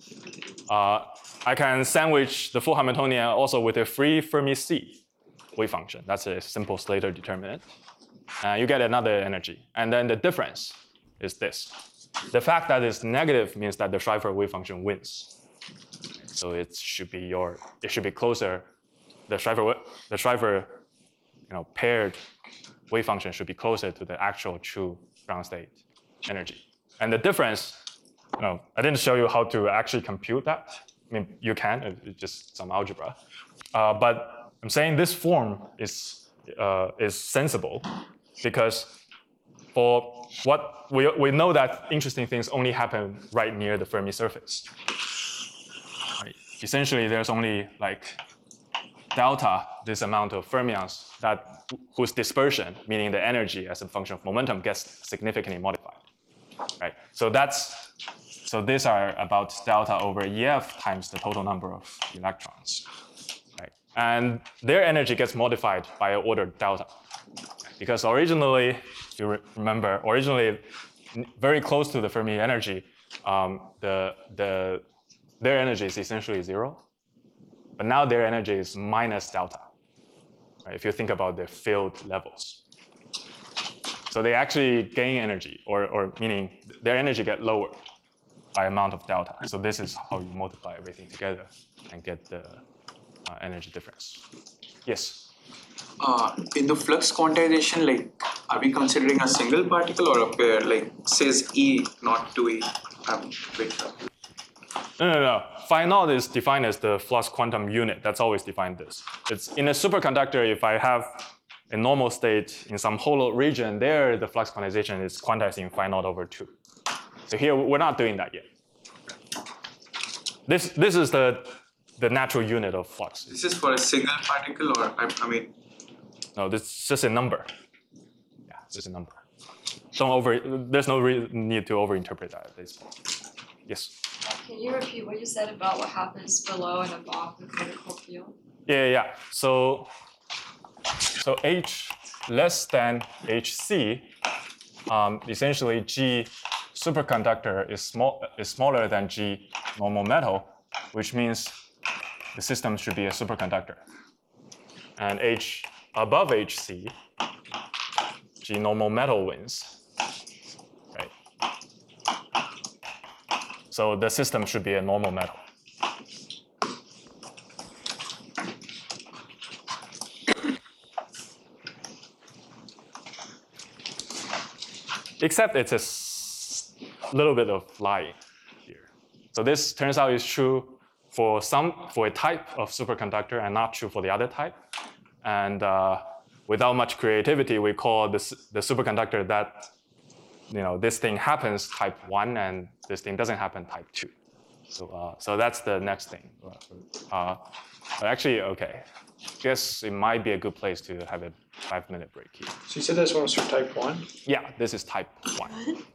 Uh, I can sandwich the full Hamiltonian also with a free Fermi C wave function. That's a simple Slater determinant. Uh, you get another energy, and then the difference is this. The fact that it's negative means that the Schrieffer wave function wins. So it should be your it should be closer. The Schrieffer the Schrieffer you know paired wave function should be closer to the actual true ground state energy. And the difference, you know, I didn't show you how to actually compute that. I mean, you can, it's just some algebra. Uh, but I'm saying this form is, uh, is sensible because for what we, we know that interesting things only happen right near the Fermi surface. Right. Essentially, there's only like delta, this amount of fermions that whose dispersion, meaning the energy as a function of momentum, gets significantly modified. Right. So that's so these are about delta over E F times the total number of electrons. Right. And their energy gets modified by an order delta. Because originally, if you re remember, originally very close to the Fermi energy, um, the the their energy is essentially zero. But now their energy is minus delta, right? If you think about the field levels. So they actually gain energy, or, or meaning their energy get lower by amount of delta. So this is how you multiply everything together and get the uh, energy difference. Yes? Uh, in the flux quantization, like, are we considering a single particle or a pair? Like, says E, not two E. I'm wait. No, no, no. Phi naught is defined as the flux quantum unit. That's always defined this. It's in a superconductor, if I have a normal state in some hollow region, there the flux quantization is quantizing phi naught over two. So here we're not doing that yet. This this is the the natural unit of flux. This is for a single particle, or I, I mean. No, this is just a number. Yeah, it's just a number. Don't over. There's no re need to overinterpret that at this point. Yes. Can you repeat what you said about what happens below and above the critical field? Yeah, yeah. So, so H less than H C, um, essentially G superconductor is small is smaller than G normal metal, which means the system should be a superconductor. And H above H C, G normal metal wins. so the system should be a normal metal. Except it's a s- little bit of lying here. So this turns out is true for some for a type of superconductor and not true for the other type. And uh, without much creativity, we call this the superconductor that you know this thing happens type one and this thing doesn't happen type two. So uh, so that's the next thing. Uh, actually, okay. Guess it might be a good place to have a five minute break here. So you said this one was for type one? Yeah, this is type one.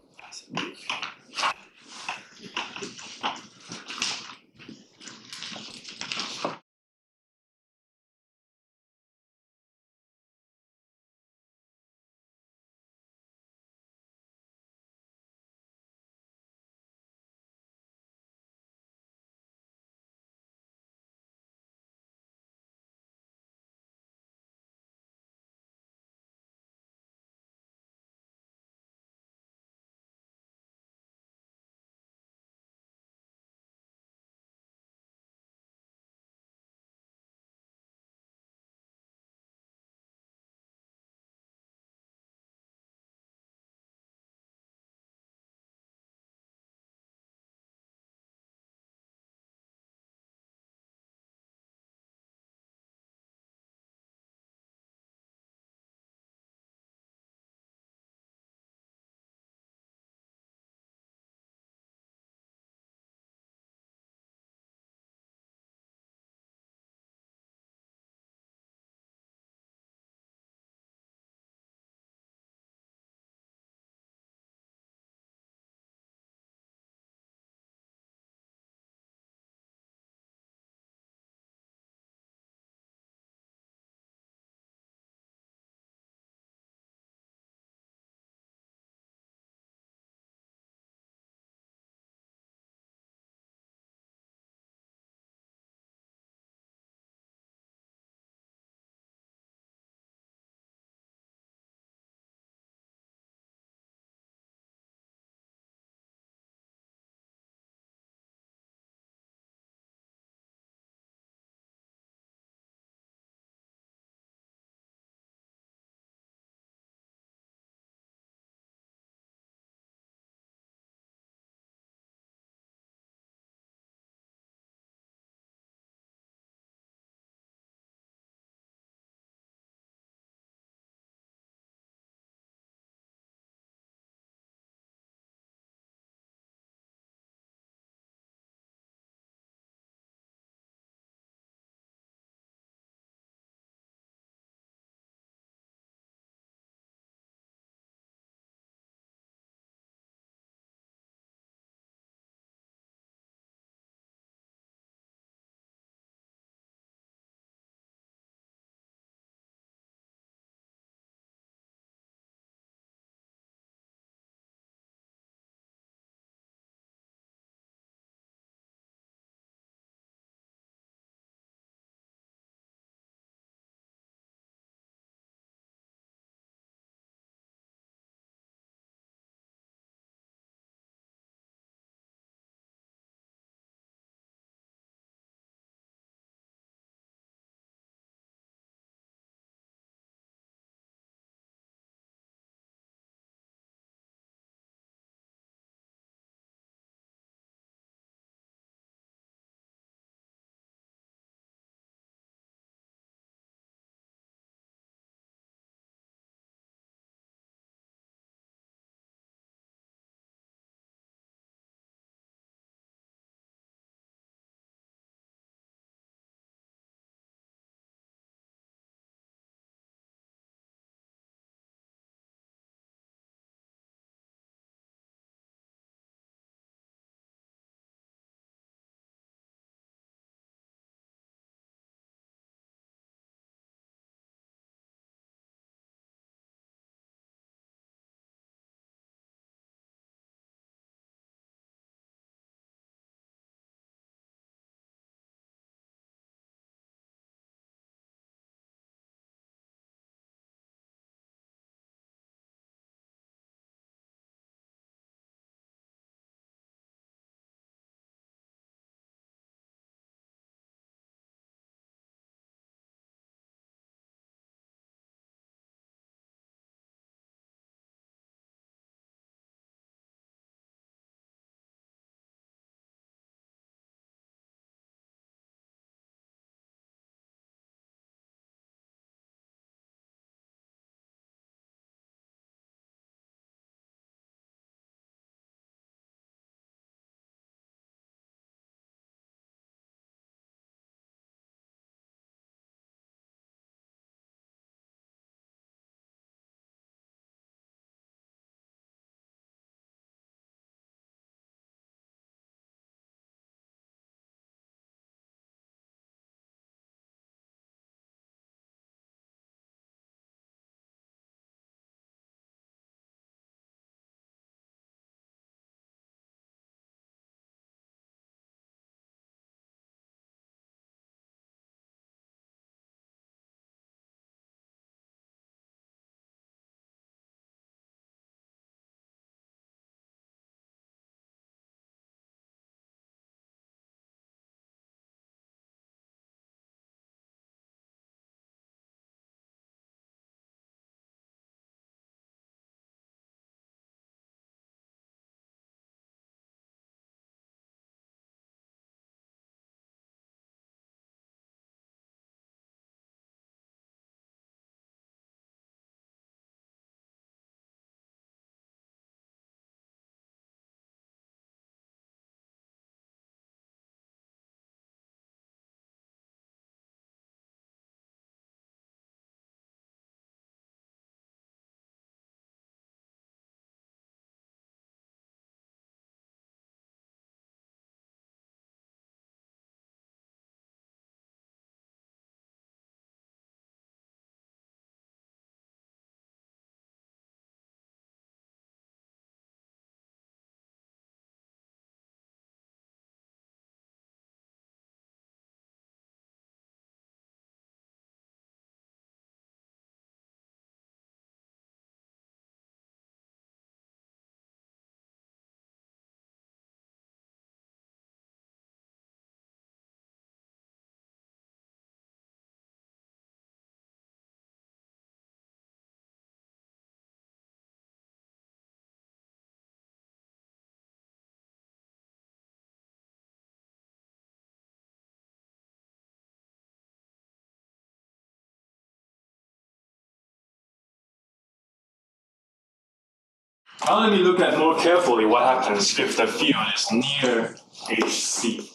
Now let me look at more carefully what happens if the field is near H C.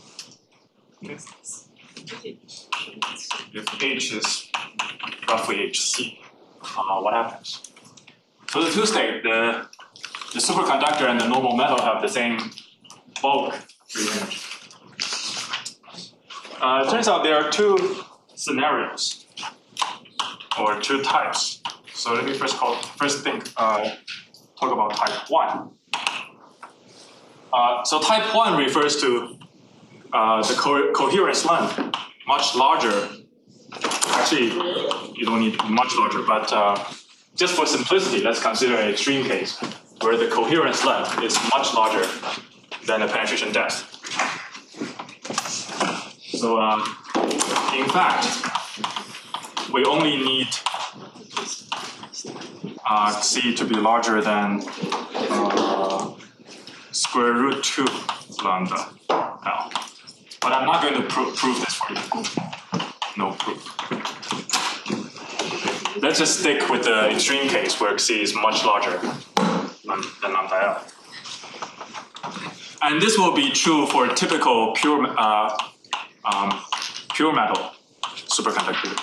If H is roughly H C, uh, what happens? So the two state, the, the superconductor and the normal metal have the same bulk free energy. Uh, it turns out there are two scenarios, or two types. So let me first call, first think, uh, talk about type one. Uh, so type one refers to uh, the co coherence length much larger. Actually, you don't need much larger, but uh, just for simplicity, let's consider an extreme case where the coherence length is much larger than the penetration depth. So uh, in fact, we only need uh, C to be larger than uh, square root two lambda L. But I'm not going to pro prove this for you. No proof. Let's just stick with the extreme case where C is much larger than, than lambda L. And this will be true for typical pure, uh, um, pure metal superconductivity.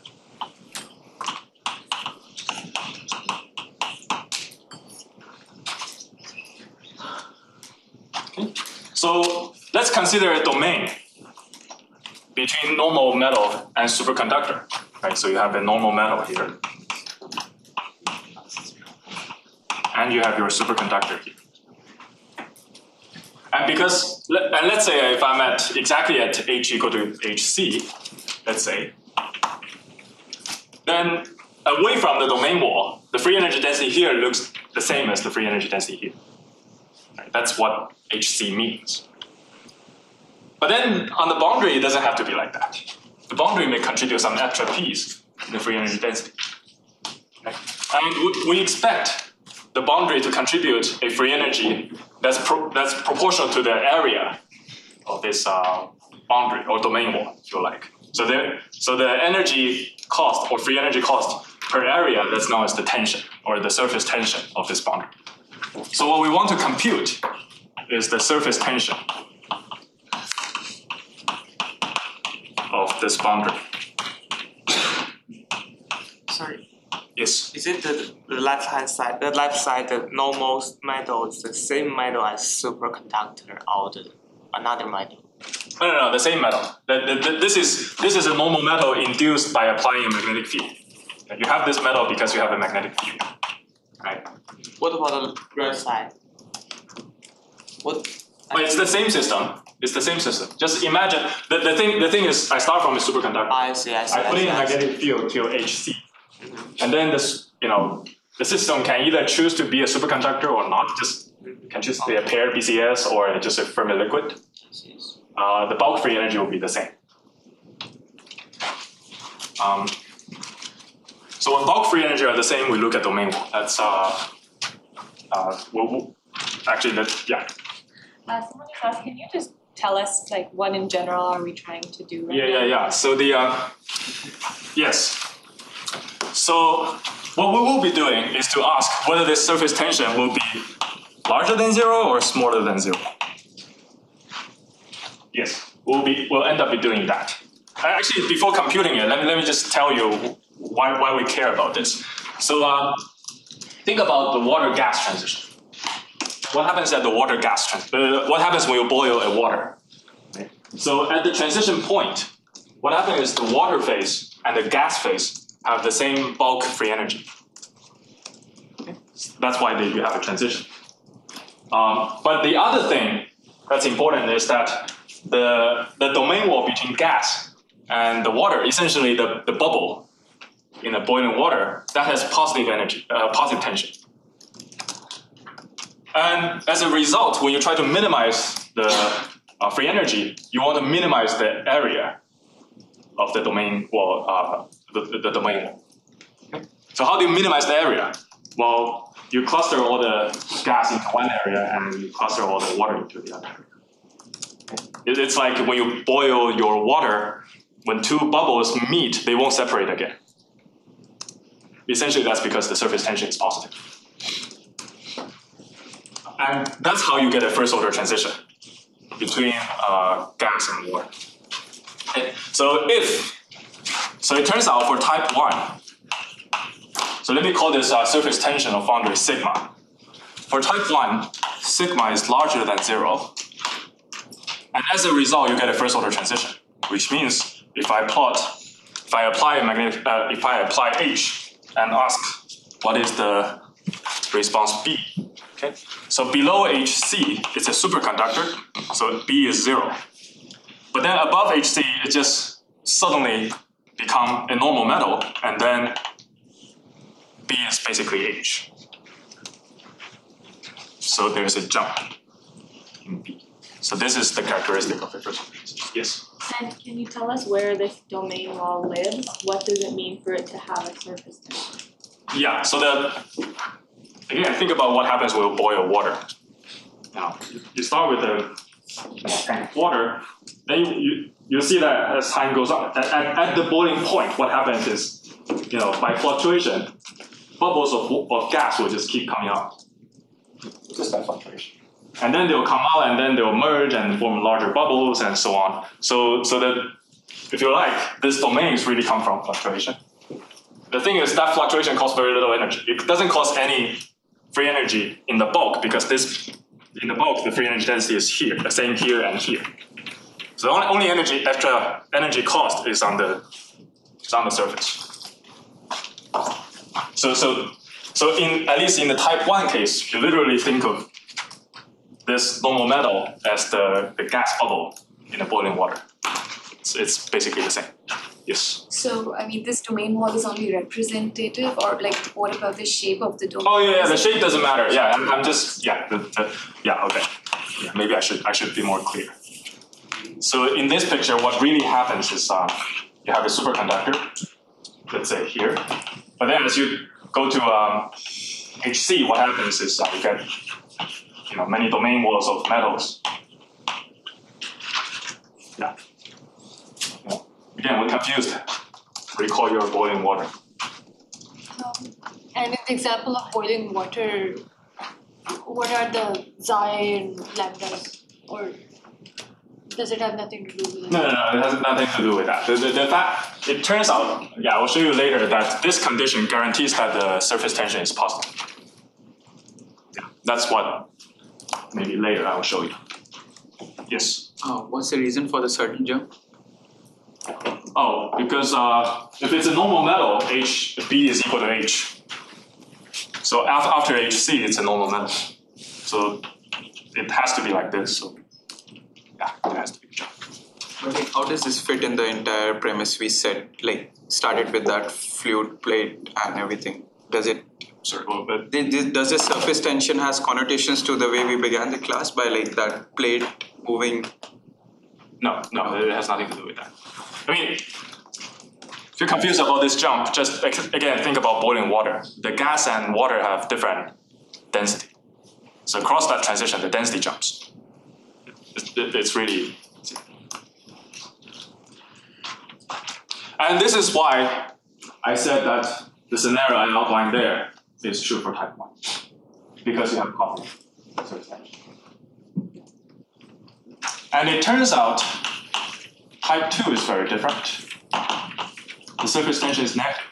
Okay. So let's consider a domain between normal metal and superconductor. Right? So you have a normal metal here, and you have your superconductor here. And because, and let's say if I'm at exactly at H equal to H C, let's say, then away from the domain wall, the free energy density here looks the same as the free energy density here. Right? That's what H C means. But then on the boundary, it doesn't have to be like that. The boundary may contribute some extra piece in the free energy density. Okay? And we expect the boundary to contribute a free energy that's, pro that's proportional to the area of this uh, boundary or domain wall, if you like. So, there, so the energy cost or free energy cost per area, that's known as the tension or the surface tension of this boundary. So what we want to compute is the surface tension of this boundary. Sorry. Yes. Is it the, the left hand side? The left side, the normal metal is the same metal as superconductor or the another metal? No, no, no, the same metal. The, the, the, this is this is a normal metal induced by applying a magnetic field. You have this metal because you have a magnetic field, right? What about the right side? What? But it's the same system. It's the same system. Just imagine the, the thing. The thing is, I start from a superconductor. I see. I see. I put in a I see. magnetic field till H C, and then this, you know, the system can either choose to be a superconductor or not. Just can just be a paired B C S or just a Fermi liquid. Uh, the bulk free energy will be the same. Um, so when bulk free energy are the same, we look at domain wall. That's uh, uh, we'll, we'll, actually that yeah. Uh, someone just asked, can you just tell us like what in general are we trying to do? Right Yeah, now? yeah, yeah. So the uh, yes. So what we will be doing is to ask whether this surface tension will be larger than zero or smaller than zero. Yes, we'll be we'll end up be doing that. Actually, before computing it, let me let me just tell you why why we care about this. So uh, think about the water-gas transition. What happens at the water-gas transition? Uh, what happens when you boil a water? Okay. So at the transition point, what happens is the water phase and the gas phase have the same bulk free energy. Okay. That's why they, you have a transition. Um, but the other thing that's important is that the, the domain wall between gas and the water, essentially the, the bubble in the boiling water, that has positive energy, uh, positive tension. And as a result, when you try to minimize the uh, free energy, you want to minimize the area of the domain wall, uh, the, the, the domain wall. Okay. So how do you minimize the area? Well, you cluster all the gas into one area and you cluster all the water into the other area. Okay. It's like when you boil your water, when two bubbles meet, they won't separate again. Essentially, that's because the surface tension is positive. And that's how you get a first order transition between uh, gas and water. Okay. So if, so it turns out for type one, so let me call this uh, surface tension of boundary sigma. For type one, sigma is larger than zero. And as a result, you get a first order transition, which means if I plot, if I apply a magnetic, uh, if I apply H and ask what is the response B, okay? So below H C, it's a superconductor, so B is zero. But then above H C, it just suddenly become a normal metal, and then B is basically H. So there's a jump in B. So this is the characteristic of the first order transition. Yes? And can you tell us where this domain wall lives? What does it mean for it to have a surface tension? Yeah, so the, again, think about what happens when you boil water. Now, you start with the tank of water, then you, you, you see that as time goes on, at, at, at the boiling point, what happens is, you know, by fluctuation, bubbles of, of gas will just keep coming out. Just by fluctuation. And then they'll come out and then they'll merge and form larger bubbles and so on. So, so that, if you like, these domains really come from fluctuation. The thing is that fluctuation costs very little energy. It doesn't cost any free energy in the bulk because this, in the bulk, the free energy density is here, the same here and here. So the only, only energy, extra energy cost is on the, is on the surface. So, so, so in, at least in the type one case, you literally think of this normal metal as the, the gas bubble in the boiling water. It's, it's basically the same. Yes. So, I mean, this domain wall is only representative, or like, what about the shape of the domain? Oh yeah, yeah. The shape doesn't matter. Yeah, I'm, I'm just yeah, the, the, yeah. Okay. Yeah, maybe I should I should be more clear. So in this picture, what really happens is uh, you have a superconductor, let's say here, but then as you go to um, H C, what happens is uh, you get you know many domain walls of metals. Yeah. yeah. Again, we're confused. Recall your boiling water. Um, and in the example of boiling water, what are the xi and lambdas, or does it have nothing to do with it? No, no, no, it has nothing to do with that. The, the, the fact, it turns out, yeah, I'll show you later that this condition guarantees that the surface tension is positive. Yeah, that's what maybe later I will show you. Yes? Uh, what's the reason for the certain jump? Oh, because uh, if it's a normal metal, H, B is equal to H. So after, after H C, it's a normal metal. So it has to be like this. So yeah, it has to be a jump. Okay, how does this fit in the entire premise we said, like started with that fluid plate and everything? Does it, Sorry, a little bit. does the surface tension has connotations to the way we began the class by like that plate moving? No, no, it has nothing to do with that. I mean, if you're confused about this jump, just again think about boiling water. The gas and water have different density. So across that transition, the density jumps. It's, it's really easy. And this is why I said that the scenario I outlined there is true for type one, because you have coffee. And it turns out type two is very different. The surface tension is negative.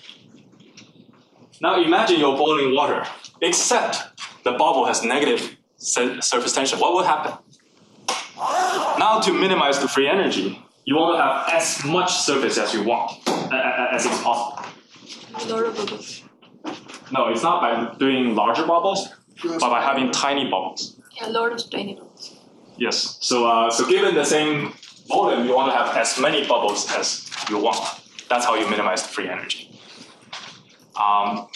Now imagine you're boiling water, except the bubble has negative surface tension. What will happen? Now to minimize the free energy, you want to have as much surface as you want, as is possible. Lower bubbles. No, it's not by doing larger bubbles, but by having tiny bubbles. Yeah, lower of tiny bubbles. Yes. So, uh, so given the same volume, you want to have as many bubbles as you want. That's how you minimize the free energy. Um,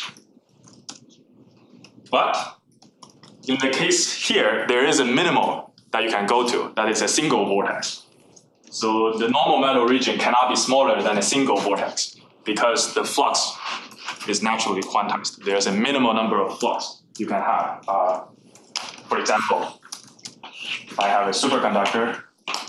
but in the case here, there is a minimal that you can go to. That is a single vortex. So the normal metal region cannot be smaller than a single vortex because the flux is naturally quantized. There's a minimal number of flux you can have. Uh, for example, if I have a superconductor,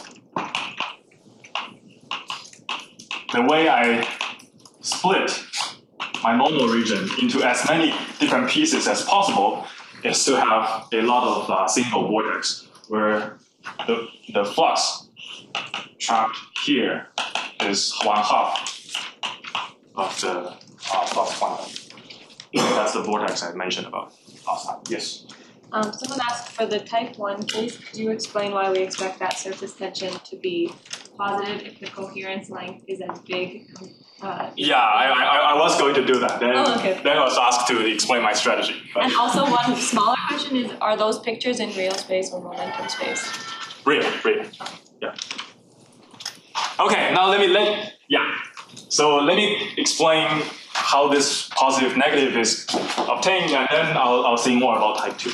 the way I split my normal region into as many different pieces as possible is to have a lot of uh, single vortex where the, the flux trapped here is one half of the uh, flux quantum. That's the vortex I mentioned about last time. Yes. Um, someone asked for the type one case, could you explain why we expect that surface tension to be positive if the coherence length is as big? Uh, Yeah, I, I, I was going to do that. Then, Oh, okay. then I was asked to explain my strategy. But And also one smaller question is, are those pictures in real space or momentum space? real, real. Yeah. Okay, now let me let yeah. So let me explain how this positive negative is obtained, and then I'll I'll say more about type two.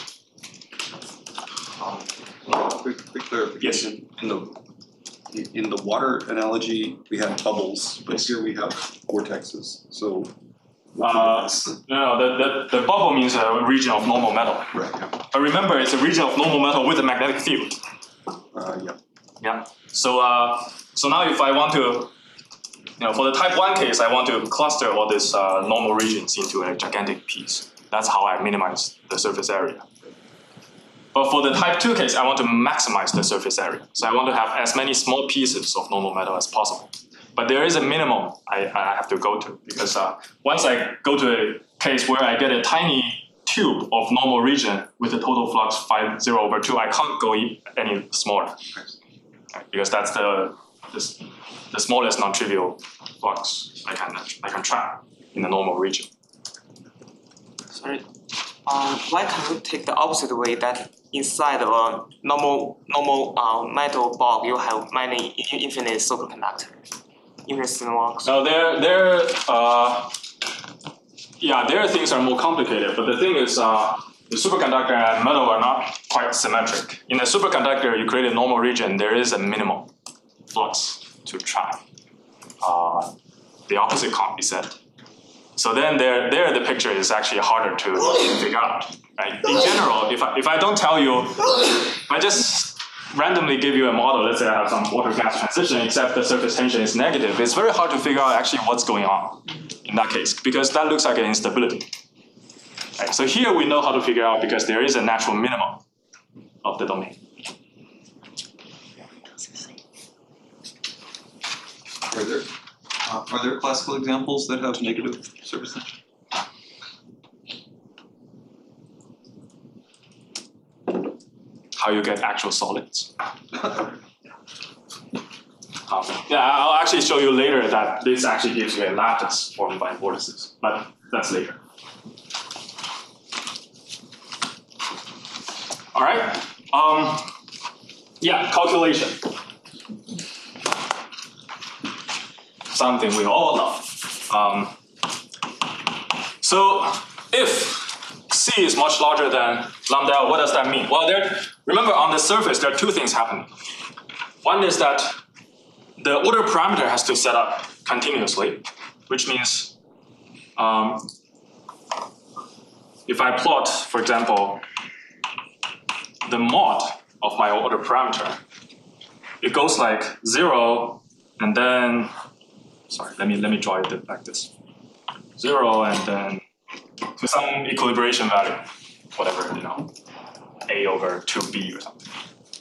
Um, quick, quick clarification. Yes. In the in the water analogy, we have bubbles, but here we have vortexes. So. Uh, no, no, the, the, the bubble means a region of normal metal. Right. Yeah. But remember, it's a region of normal metal with a magnetic field. Uh, yeah. Yeah. So uh, so now if I want to, you know, for the type one case, I want to cluster all these uh, normal regions into a gigantic piece. That's how I minimize the surface area. But for the type two case, I want to maximize the surface area. So I want to have as many small pieces of normal metal as possible. But there is a minimum I, I have to go to, because uh, once I go to a case where I get a tiny tube of normal region with a total flux phi zero over two, I can't go any smaller, right? Because that's the, the the smallest non-trivial flux I can I can trap in the normal region. Sorry. Um, why can't you take the opposite way, that inside of a normal normal uh, metal bulk you have many infinite superconductors, infinite thin walks? No, there there uh yeah there things are more complicated, but the thing is uh the superconductor and metal are not quite symmetric. In a superconductor, you create a normal region, there is a minimum flux to trap. Uh, the opposite can't be said. So then there, there the picture is actually harder to figure out. Right? In general, if I, if I don't tell you, if I just randomly give you a model, let's say I have some water-gas transition, except the surface tension is negative, it's very hard to figure out actually what's going on in that case, because that looks like an instability. Right? So here we know how to figure out, because there is a natural minimum of the domain. Are there uh, are there classical examples that have negative surface tension? How you get actual solids. Um, yeah, I'll actually show you later that this actually gives you a lattice formed by vortices, but that's later. All right. Um, yeah, calculation. Something we all love. Um, so if C is much larger than lambda L, what does that mean? Well, there. Remember, on the surface, there are two things happening. One is that the order parameter has to set up continuously, which means um, if I plot, for example, the mod of my order parameter, it goes like zero, and then, sorry, let me let me draw it like this. Zero, and then to some equilibration value, whatever, you know, A over two B or something.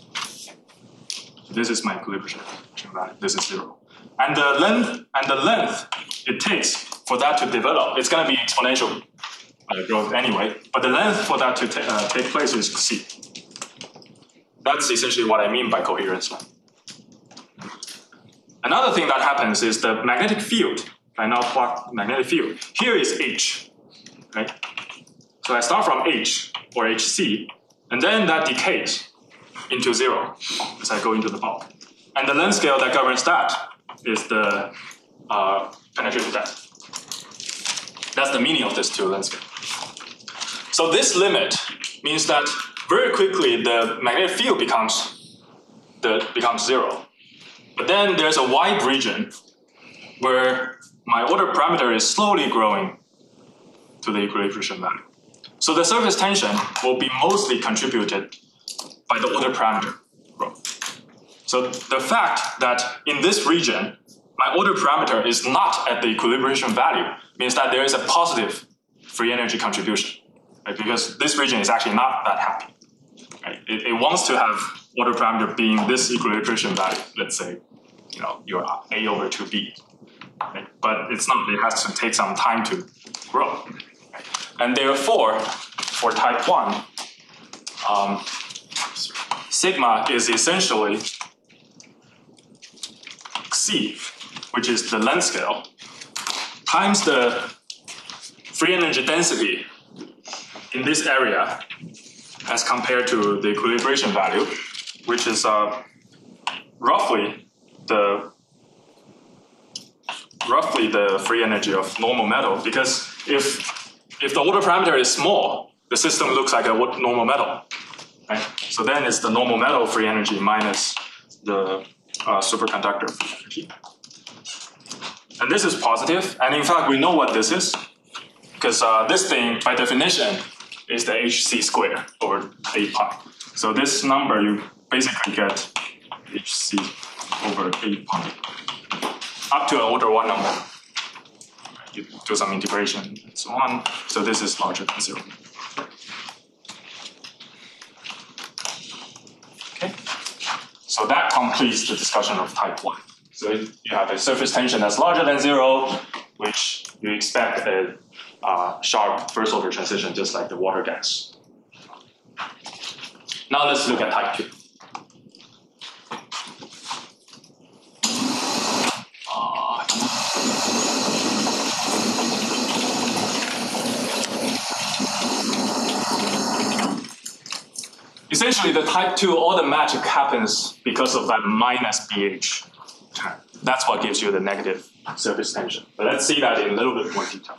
This is my equilibration value. This is zero. And the length and the length it takes for that to develop, it's going to be exponential uh, growth anyway. But the length for that to ta uh, take place is C. That's essentially what I mean by coherence length. Another thing that happens is the magnetic field. I now plot magnetic field. Here is H, right? So I start from H or H C, and then that decays into zero as I go into the bulk. And the length scale that governs that is the uh, penetration depth. That's the meaning of this two length scale. So this limit means that very quickly the magnetic field becomes the becomes zero. But then there's a wide region where my order parameter is slowly growing to the equilibration value. So the surface tension will be mostly contributed by the order parameter growth. So the fact that in this region, my order parameter is not at the equilibration value means that there is a positive free energy contribution. right? Because this region is actually not that happy. Right? It, it wants to have order parameter being this equilibration value. Let's say, you know, your A over two B. Right? But it's not. It has to take some time to grow. Right? And therefore, for type one, um, sigma is essentially C, which is the length scale, times the free energy density in this area as compared to the equilibration value, which is uh, roughly the roughly the free energy of normal metal. Because if if the order parameter is small, the system looks like a normal metal, right? So then it's the normal metal free energy minus the uh, superconductor free energy. And this is positive, and in fact, we know what this is, because uh, this thing, by definition, is the hc squared over eight pi. So this number, you basically get hc over eight pi, up to an order one number. You do some integration and so on, so this is larger than zero. Okay, so that completes the discussion of type one. So you have a surface tension that's larger than zero, which you expect a uh, sharp first order transition, just like the water gas. Now let's look at type two. Uh, essentially, the type two, all the magic happens because of that minus B H. That's what gives you the negative surface tension. But let's see that in a little bit more detail.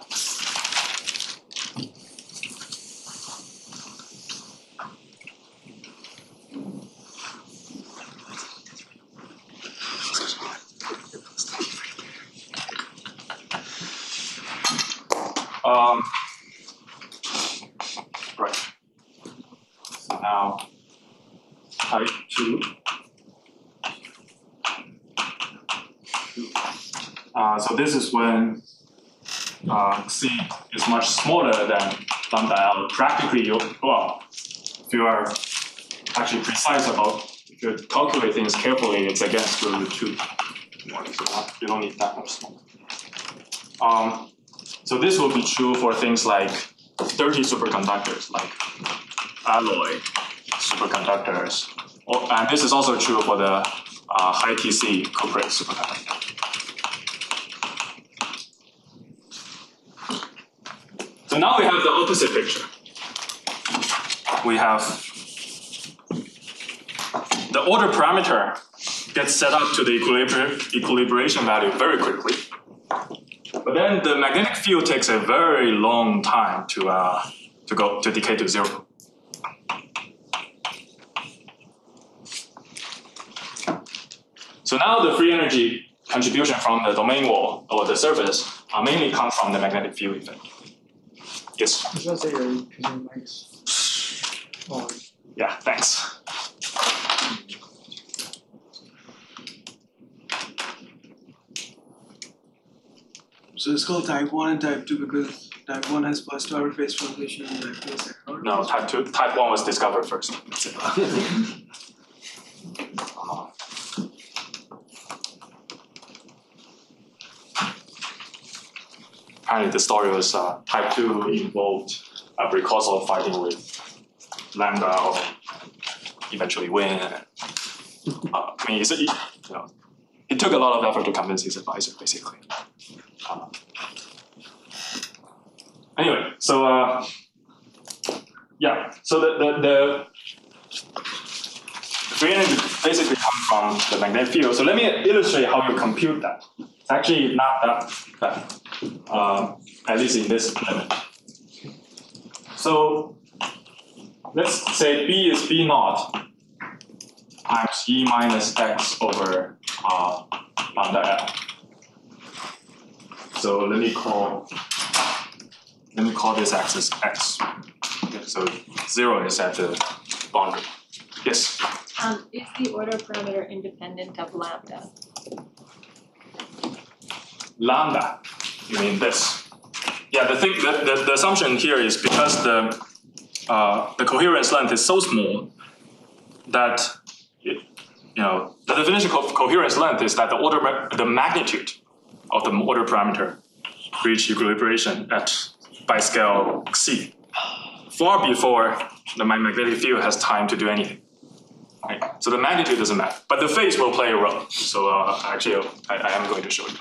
Um, right. So now, type two. Uh, so this is when uh, C is much smaller than lambda L. Practically, you, well, if you are actually precise about, if you calculate things carefully, it's against square root two. So you don't need that much smaller. Um, so this will be true for things like dirty superconductors, like alloy superconductors. Or, and this is also true for the uh, high T C cupric superconductor. So now we have the opposite picture. We have the order parameter gets set up to the equilibri equilibration value very quickly. But then the magnetic field takes a very long time to, uh, to, go, to decay to zero. So now the free energy contribution from the domain wall or the surface uh, mainly comes from the magnetic field effect. Yes? I was gonna say you're using mics. Oh. Yeah, thanks. So it's called type one and type two because type one has first order phase transition and type two is second order. No, type two, type one was discovered first. That's it. uh, apparently the story was uh, type two involved a precaursal fighting with lambda or eventually win. Uh, I mean, it's, you know, it took a lot of effort to convince his advisor, basically. Uh, anyway, so uh, yeah, so the the, the free energy basically comes from the magnetic field. So let me illustrate how you compute that. It's actually not that bad. Uh, at least in this limit. So let's say B is B naught times E minus X over uh, lambda L. So let me call let me call this axis X. Okay, so zero is at the boundary. Yes. Um, is the order parameter independent of lambda? Lambda. You mean this? Yeah, the thing, the, the, the assumption here is because the uh, the coherence length is so small that it, you know the definition of coherence length is that the order ma- the magnitude of the order parameter reach equilibration at by scale c far before the magnetic field has time to do anything. Right? So the magnitude doesn't matter, but the phase will play a role. So uh, actually, I, I am going to show you.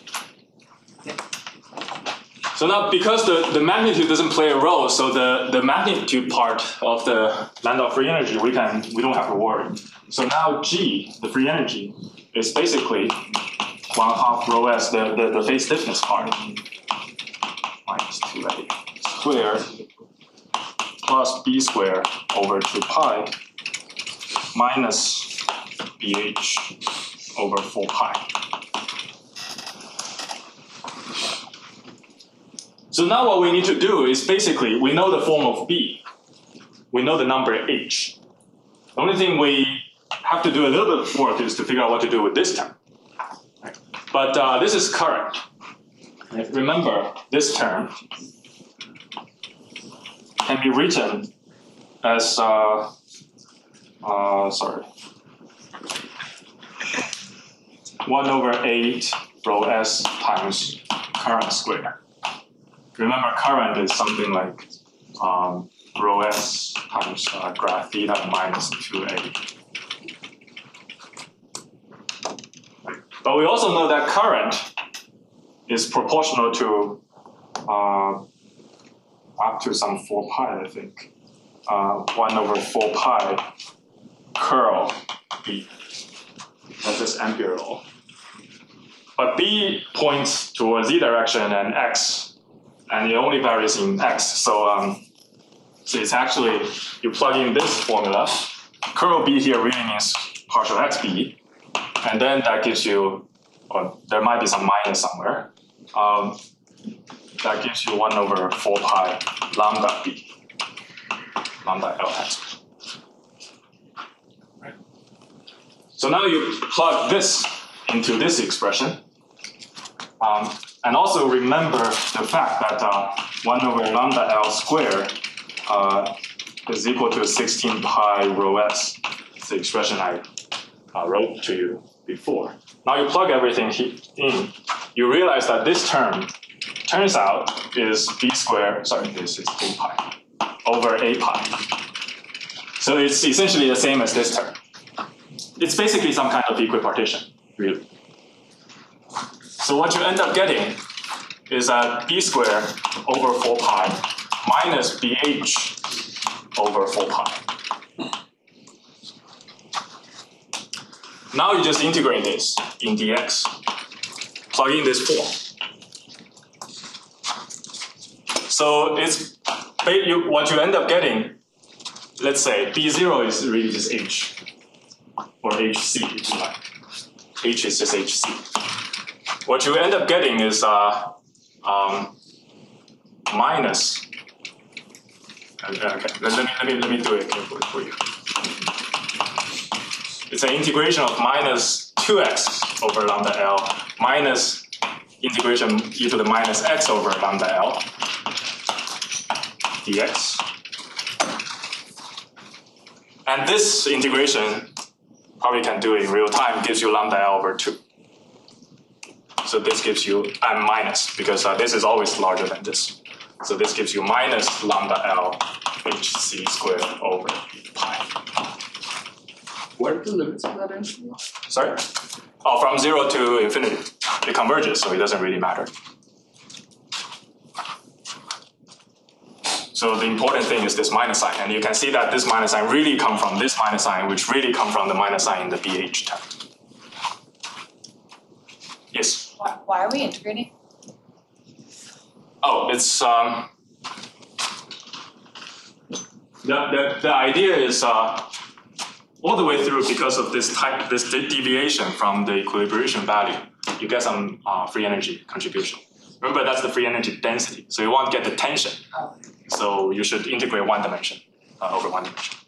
So now, because the, the magnitude doesn't play a role, so the, the magnitude part of the Landau free energy, we can we don't have to worry. So now G, the free energy, is basically one half rho s, the, the, the phase stiffness part, minus two A squared plus B squared over two pi minus B H over four pi. So now what we need to do is basically, we know the form of B. We know the number H. The only thing we have to do a little bit of work is to figure out what to do with this term. Right? But uh, this is current. Right? Remember, this term can be written as, uh, uh, sorry, one over eight rho s times current squared. Remember, current is something like um, rho s times uh, graph theta minus two A. But we also know that current is proportional to uh, up to some four pi, I think. Uh, one over four pi curl B. That's just ampere law. But B points towards z direction and x, and it only varies in x. So, um, so it's actually, you plug in this formula, curl B here really means partial xb, and then that gives you, or there might be some minus somewhere, um, that gives you one over four pi lambda b, lambda L x. Right. So now you plug this into this expression. Um, and also remember the fact that uh, one over lambda L squared uh, is equal to sixteen pi rho s. It's the expression I uh, wrote to you before. Now you plug everything in, you realize that this term turns out is b squared, sorry, this is two pi, over a pi. So it's essentially the same as this term. It's basically some kind of equipartition, really. So what you end up getting is that b squared over four pi minus bh over four pi. Now you just integrate this in dx, plug in this form. So it's you, what you end up getting, let's say b zero is really just h, or hc if you like. H is just hc. What you end up getting is uh, um, minus. Okay, let me let me let me do it carefully for you. It's an integration of minus two x over lambda L minus integration e to the minus x over lambda L dx. And this integration, probably can do it in real time, gives you lambda L over two. So this gives you m minus, because uh, this is always larger than this. So this gives you minus lambda L hc squared over pi. What are the limits of that interval? Sorry? Oh, from zero to infinity. It converges, so it doesn't really matter. So the important thing is this minus sign, and you can see that this minus sign really come from this minus sign, which really come from the minus sign in the B H term. Yes? Why, why are we integrating? Oh, it's um, the, the the idea is uh, all the way through, because of this type, this de deviation from the equilibration value, you get some uh, free energy contribution. Remember, that's the free energy density, so you won't get the tension. Oh. So you should integrate one dimension uh, over one dimension.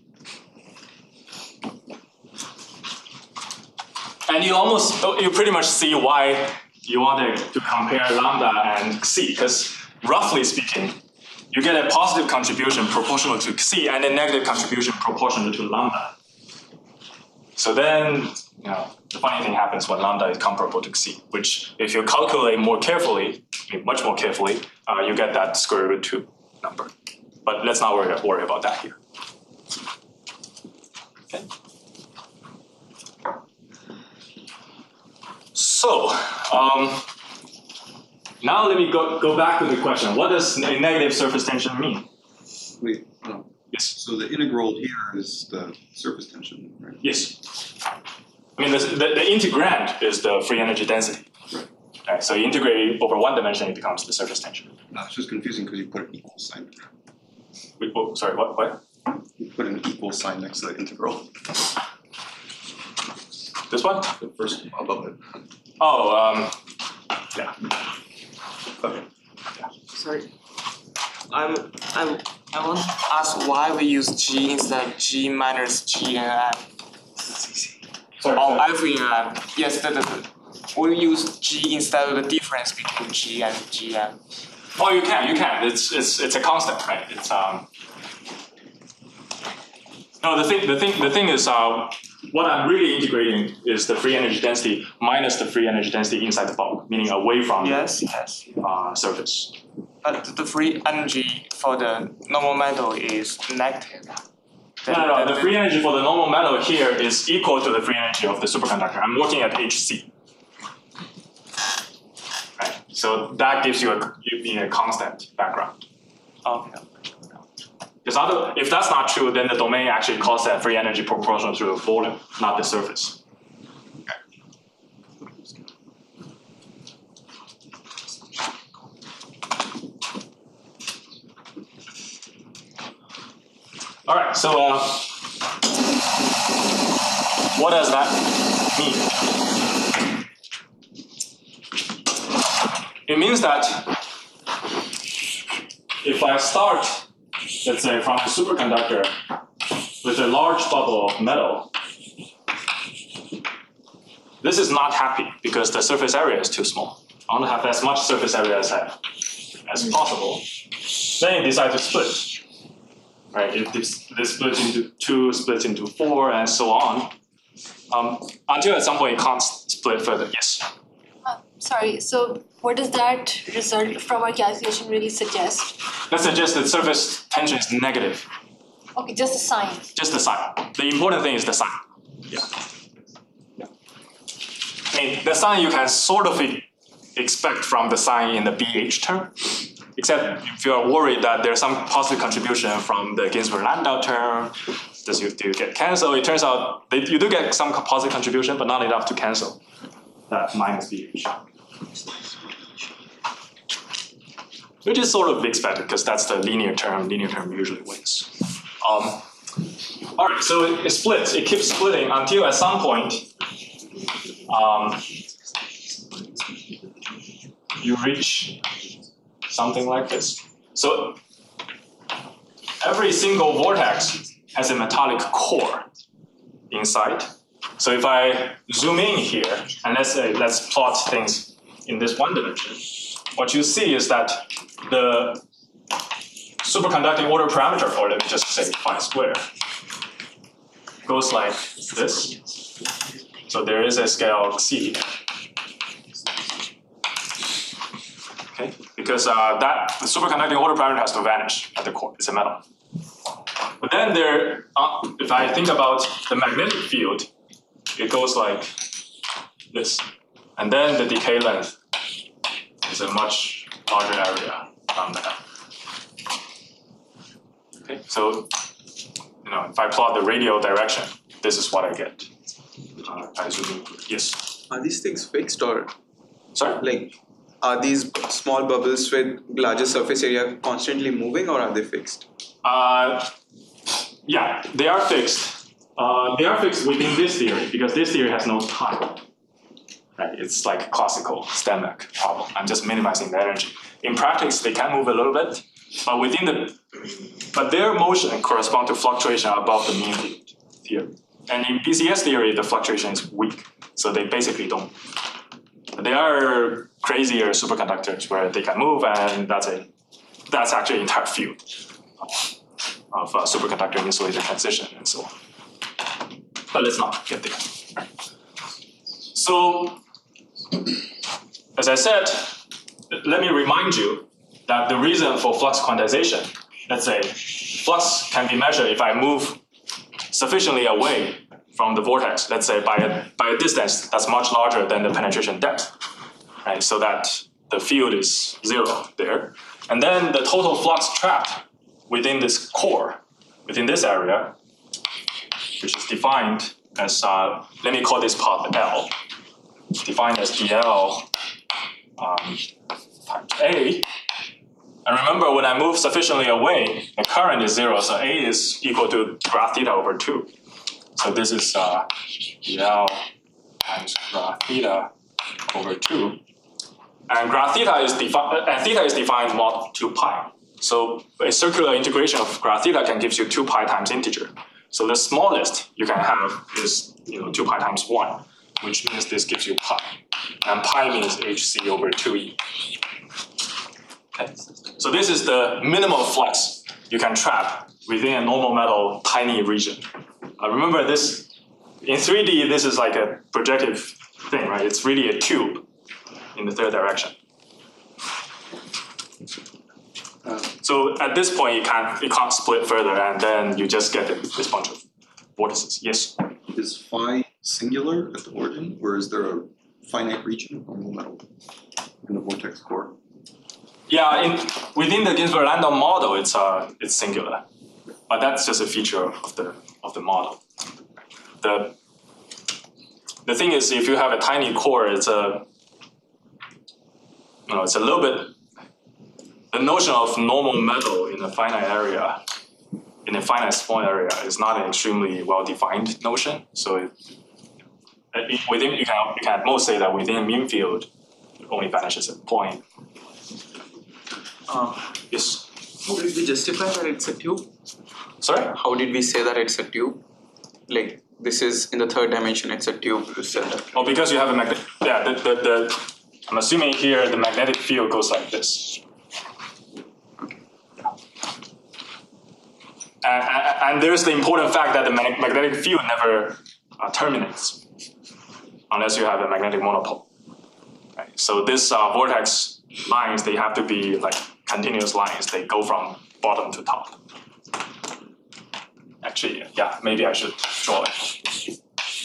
And you almost, you pretty much see why you wanted to compare lambda and c, because roughly speaking, you get a positive contribution proportional to C and a negative contribution proportional to lambda. So then, you know, the funny thing happens when lambda is comparable to C, which if you calculate more carefully, much more carefully, uh, you get that square root two number. But let's not worry, worry about that here. Okay. So, um, now let me go, go back to the question. What does a negative surface tension mean? Wait, no. Yes. So the integral here is the surface tension, right? Yes. I mean, the, the, the integrand is the free energy density. Right. Right, so you integrate over one dimension, it becomes the surface tension. No, it's just confusing because you put an equal sign there. Wait, oh, sorry, what? What? You put an equal sign next to the integral. This one? The first one above it. Oh, um, yeah. Okay. Sorry. I'm I'm I want to ask why we use G instead of G minus G and M. Sorry. Oh, sorry. F in M. Yes, the, the, the, we use G instead of the difference between G and G M. Oh, you can, you can. It's it's it's a constant, right? It's um. No, the thing the thing the thing is uh, what I'm really integrating is the free energy density minus the free energy density inside the bulk, meaning away from Yes, yes. the uh, surface. But the free energy for the normal metal is negative. No, no, no. The free energy for the normal metal here is equal to the free energy of the superconductor. I'm working at H C. Right. So that gives you a you need a constant background. Okay. Because other, if that's not true, then the domain actually calls that free energy proportional to the volume, not the surface. All right, so uh, what does that mean? It means that if I start, let's say, from a superconductor with a large bubble of metal, this is not happy because the surface area is too small. I want to have as much surface area as, I, as possible. Then you decide to split. Right, if this, this splits into two, splits into four, and so on, um, until at some point it can't split further. Yes. Uh, sorry. So, what does that result from our calculation really suggest? That suggests that surface tension is negative. Okay, just the sign. Just the sign. The important thing is the sign. Yeah. Yeah. I mean, the sign you can sort of expect from the sign in the B H term. Except if you are worried that there's some positive contribution from the Ginzburg-Landau term, does you do you get cancelled? It turns out that you do get some positive contribution, but not enough to cancel that minus B H. Which is sort of expected because that's the linear term. Linear term usually wins. Um, all right, so it, it splits. It keeps splitting until at some point um, you reach something like this. So every single vortex has a metallic core inside. So if I zoom in here, and let's say let's plot things in this one dimension, what you see is that the superconducting order parameter, or let me just say phi square, goes like this. So there is a scale C. Okay, because uh, that the superconducting order parameter has to vanish at the core. It's a metal. But then there, uh, if I think about the magnetic field, it goes like this, and then the decay length is a much larger area from that. Okay, so you know, if I plot the radial direction, this is what I get. Uh, I zoom in. Yes. Are these things fixed or sorry? Like, are these small bubbles with larger surface area constantly moving, or are they fixed? Uh, yeah, they are fixed. Uh, they are fixed within this theory because this theory has no time. Right? It's like a classical Stanmack problem. I'm just minimizing the energy. In practice, they can move a little bit, but within the, but their motion corresponds to fluctuation above the mean field theory. And in B C S theory, the fluctuation is weak, so they basically don't. They are crazier superconductors where they can move, and that's it. that's actually entire field of uh, superconductor insulator transition and so on. But let's not get there. So, as I said, let me remind you that the reason for flux quantization, let's say, flux can be measured if I move sufficiently away from the vortex, let's say by a, by a distance that's much larger than the penetration depth, right? So that the field is zero there. And then the total flux trapped within this core, within this area, which is defined as, uh, let me call this part L, defined as dl um, times A. And remember, when I move sufficiently away, the current is zero, so A is equal to graph theta over two. So this is uh, dl times graph theta over two. And graph theta is defined, and theta is defined mod two pi. So a circular integration of graph theta can give you two pi times integer. So the smallest you can have is, you know, two pi times one, which means this gives you pi. And pi means hc over two e. Okay. So this is the minimal flux you can trap within a normal metal tiny region. Uh, remember this, in three D, this is like a projective thing, right? It's really a tube in the third direction. Uh, so at this point, you can't, you can't split further, and then you just get this bunch of vortices. Yes? Is phi singular at the origin, or is there a finite region of normal metal in the vortex core? Yeah, in, within the Ginzburg-Landau model, it's uh, it's singular, but that's just a feature of the of the model. The the thing is, if you have a tiny core, it's a you know, it's a little bit. The notion of normal metal in a finite area, in a finite small area, is not an extremely well defined notion. So it, it, within you can you can at most say that within a mean field, it only vanishes at a point. Uh, yes. How did we justify that it's a tube? Sorry? How did we say that it's a tube? Like this is in the third dimension, it's a tube. You said that. Oh, because you have a magnet. Yeah, the, the, the, I'm assuming here the magnetic field goes like this. And, and, and there's the important fact that the mag magnetic field never uh, terminates unless you have a magnetic monopole. Right? So this uh, vortex lines, they have to be like continuous lines. They go from bottom to top. Actually, yeah, maybe I should draw it.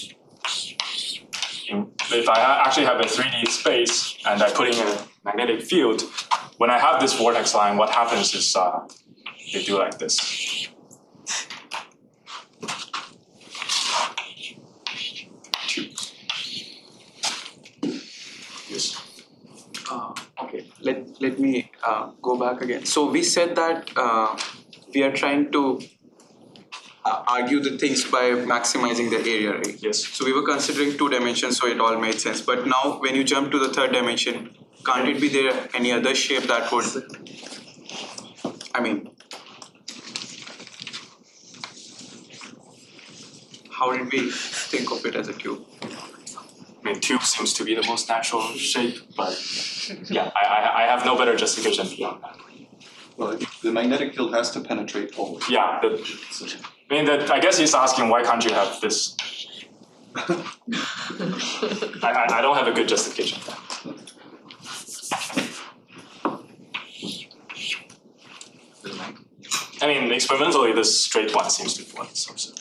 In, if I actually have a three D space and I put in a magnetic field, when I have this vortex line, what happens is uh, they do like this. Yes. Uh, okay, let, let me uh, go back again. So we said that uh, we are trying to uh, argue the things by maximizing the area, right? Yes. So we were considering two dimensions, so it all made sense. But now when you jump to the third dimension, can't it be there any other shape that would, I mean, how did we think of it as a tube? I mean, tube seems to be the most natural shape, but yeah, I, I, I have no better justification beyond that. Well, I think the magnetic field has to penetrate all. Yeah, the, I mean, the, I guess he's asking why can't you have this? I, I, I don't have a good justification for that. I mean, experimentally, this straight one seems to work. So, so.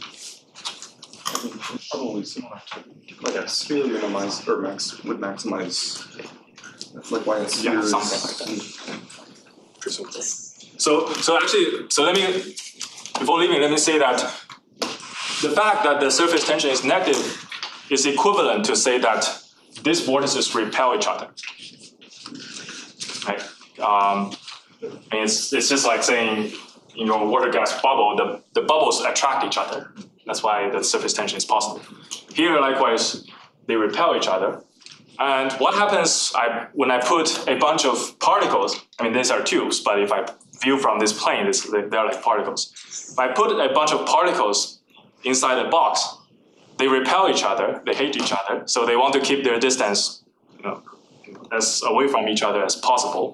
Probably similar to like a sphere minimize or max would maximize like why a sphere Yeah, is something like that. Presumably. So, so actually, so let me, before leaving, let me say that the fact that the surface tension is negative is equivalent to say that these vortices repel each other. Right? Um, I mean, it's, it's just like saying, in your water gas bubble, the, the bubbles attract each other. That's why the surface tension is positive. Here, likewise, they repel each other. And what happens I, when I put a bunch of particles, I mean, these are tubes, but if I view from this plane, this, they're like particles. If I put a bunch of particles inside a box, they repel each other, they hate each other, so they want to keep their distance, you know, as away from each other as possible.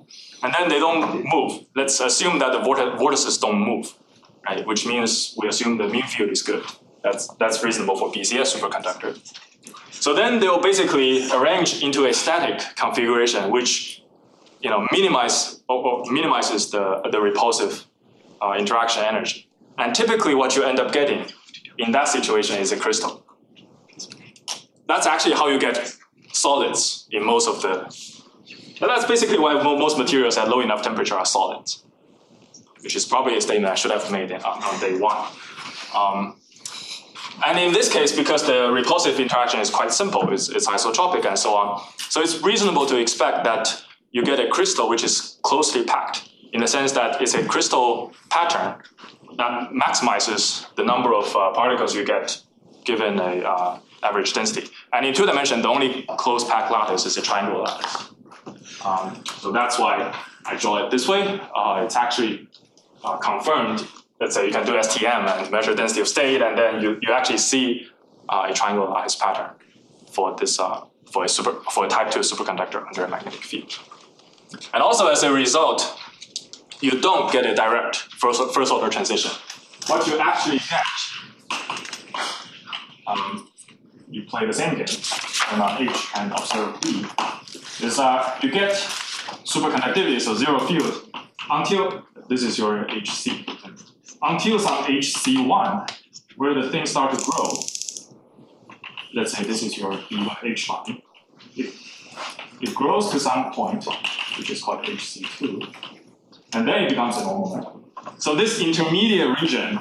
and then they don't move. Let's assume that the vorte- vortices don't move, right? Which means we assume the mean field is good. That's that's reasonable for B C S superconductor. So then they'll basically arrange into a static configuration, which you know minimize or, or minimizes the the repulsive uh, interaction energy. And typically, what you end up getting in that situation is a crystal. That's actually how you get solids in most of the. And that's basically why most materials at low enough temperature are solids, which is probably a statement I should have made on, on day one. Um, and in this case, because the repulsive interaction is quite simple, it's, it's isotropic and so on, so it's reasonable to expect that you get a crystal which is closely packed, in the sense that it's a crystal pattern that maximizes the number of uh, particles you get given a uh, average density. And in two dimension, the only close packed lattice is a triangular lattice. Um, so that's why I draw it this way. Uh, it's actually uh, confirmed. Let's say you can do S T M and measure density of state, and then you, you actually see uh, a triangular lattice pattern for this uh, for a super for a type two superconductor under a magnetic field. And also as a result, you don't get a direct first, first order transition. What you actually get, um, you play the same game, and on H and observe B, is uh, you get superconductivity, so zero field, until, this is your H C, until some H C one, where the things start to grow. Let's say this is your B one H one. It, it grows to some point, which is called H C two, and then it becomes a normal metal. So this intermediate region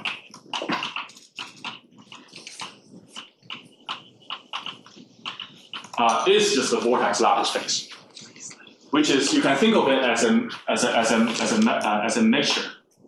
uh, is just the vortex lattice phase, which is, you can think of it as a as a as a as a uh, as a mixture.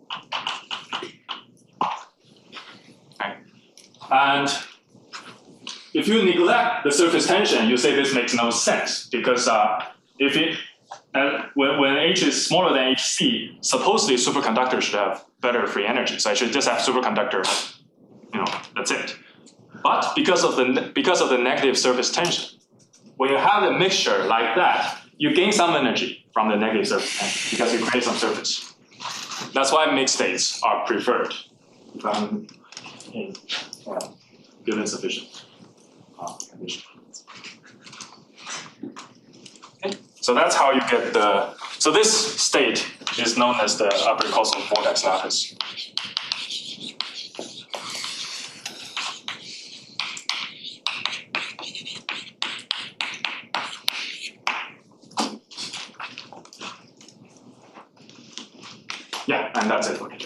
Okay. And if you neglect the surface tension, you say this makes no sense, because uh, if it uh, when, when H is smaller than H C, supposedly superconductor should have better free energy. So I should just have superconductor, you know, that's it. But because of the because of the negative surface tension, when you have a mixture like that, you gain some energy from the negative surface tension because you create some surface. That's why mixed states are preferred um, in, uh, given sufficient uh, condition. Okay. So that's how you get the. So this state is known as the upper causal vortex lattice. Yeah, and that's it for today.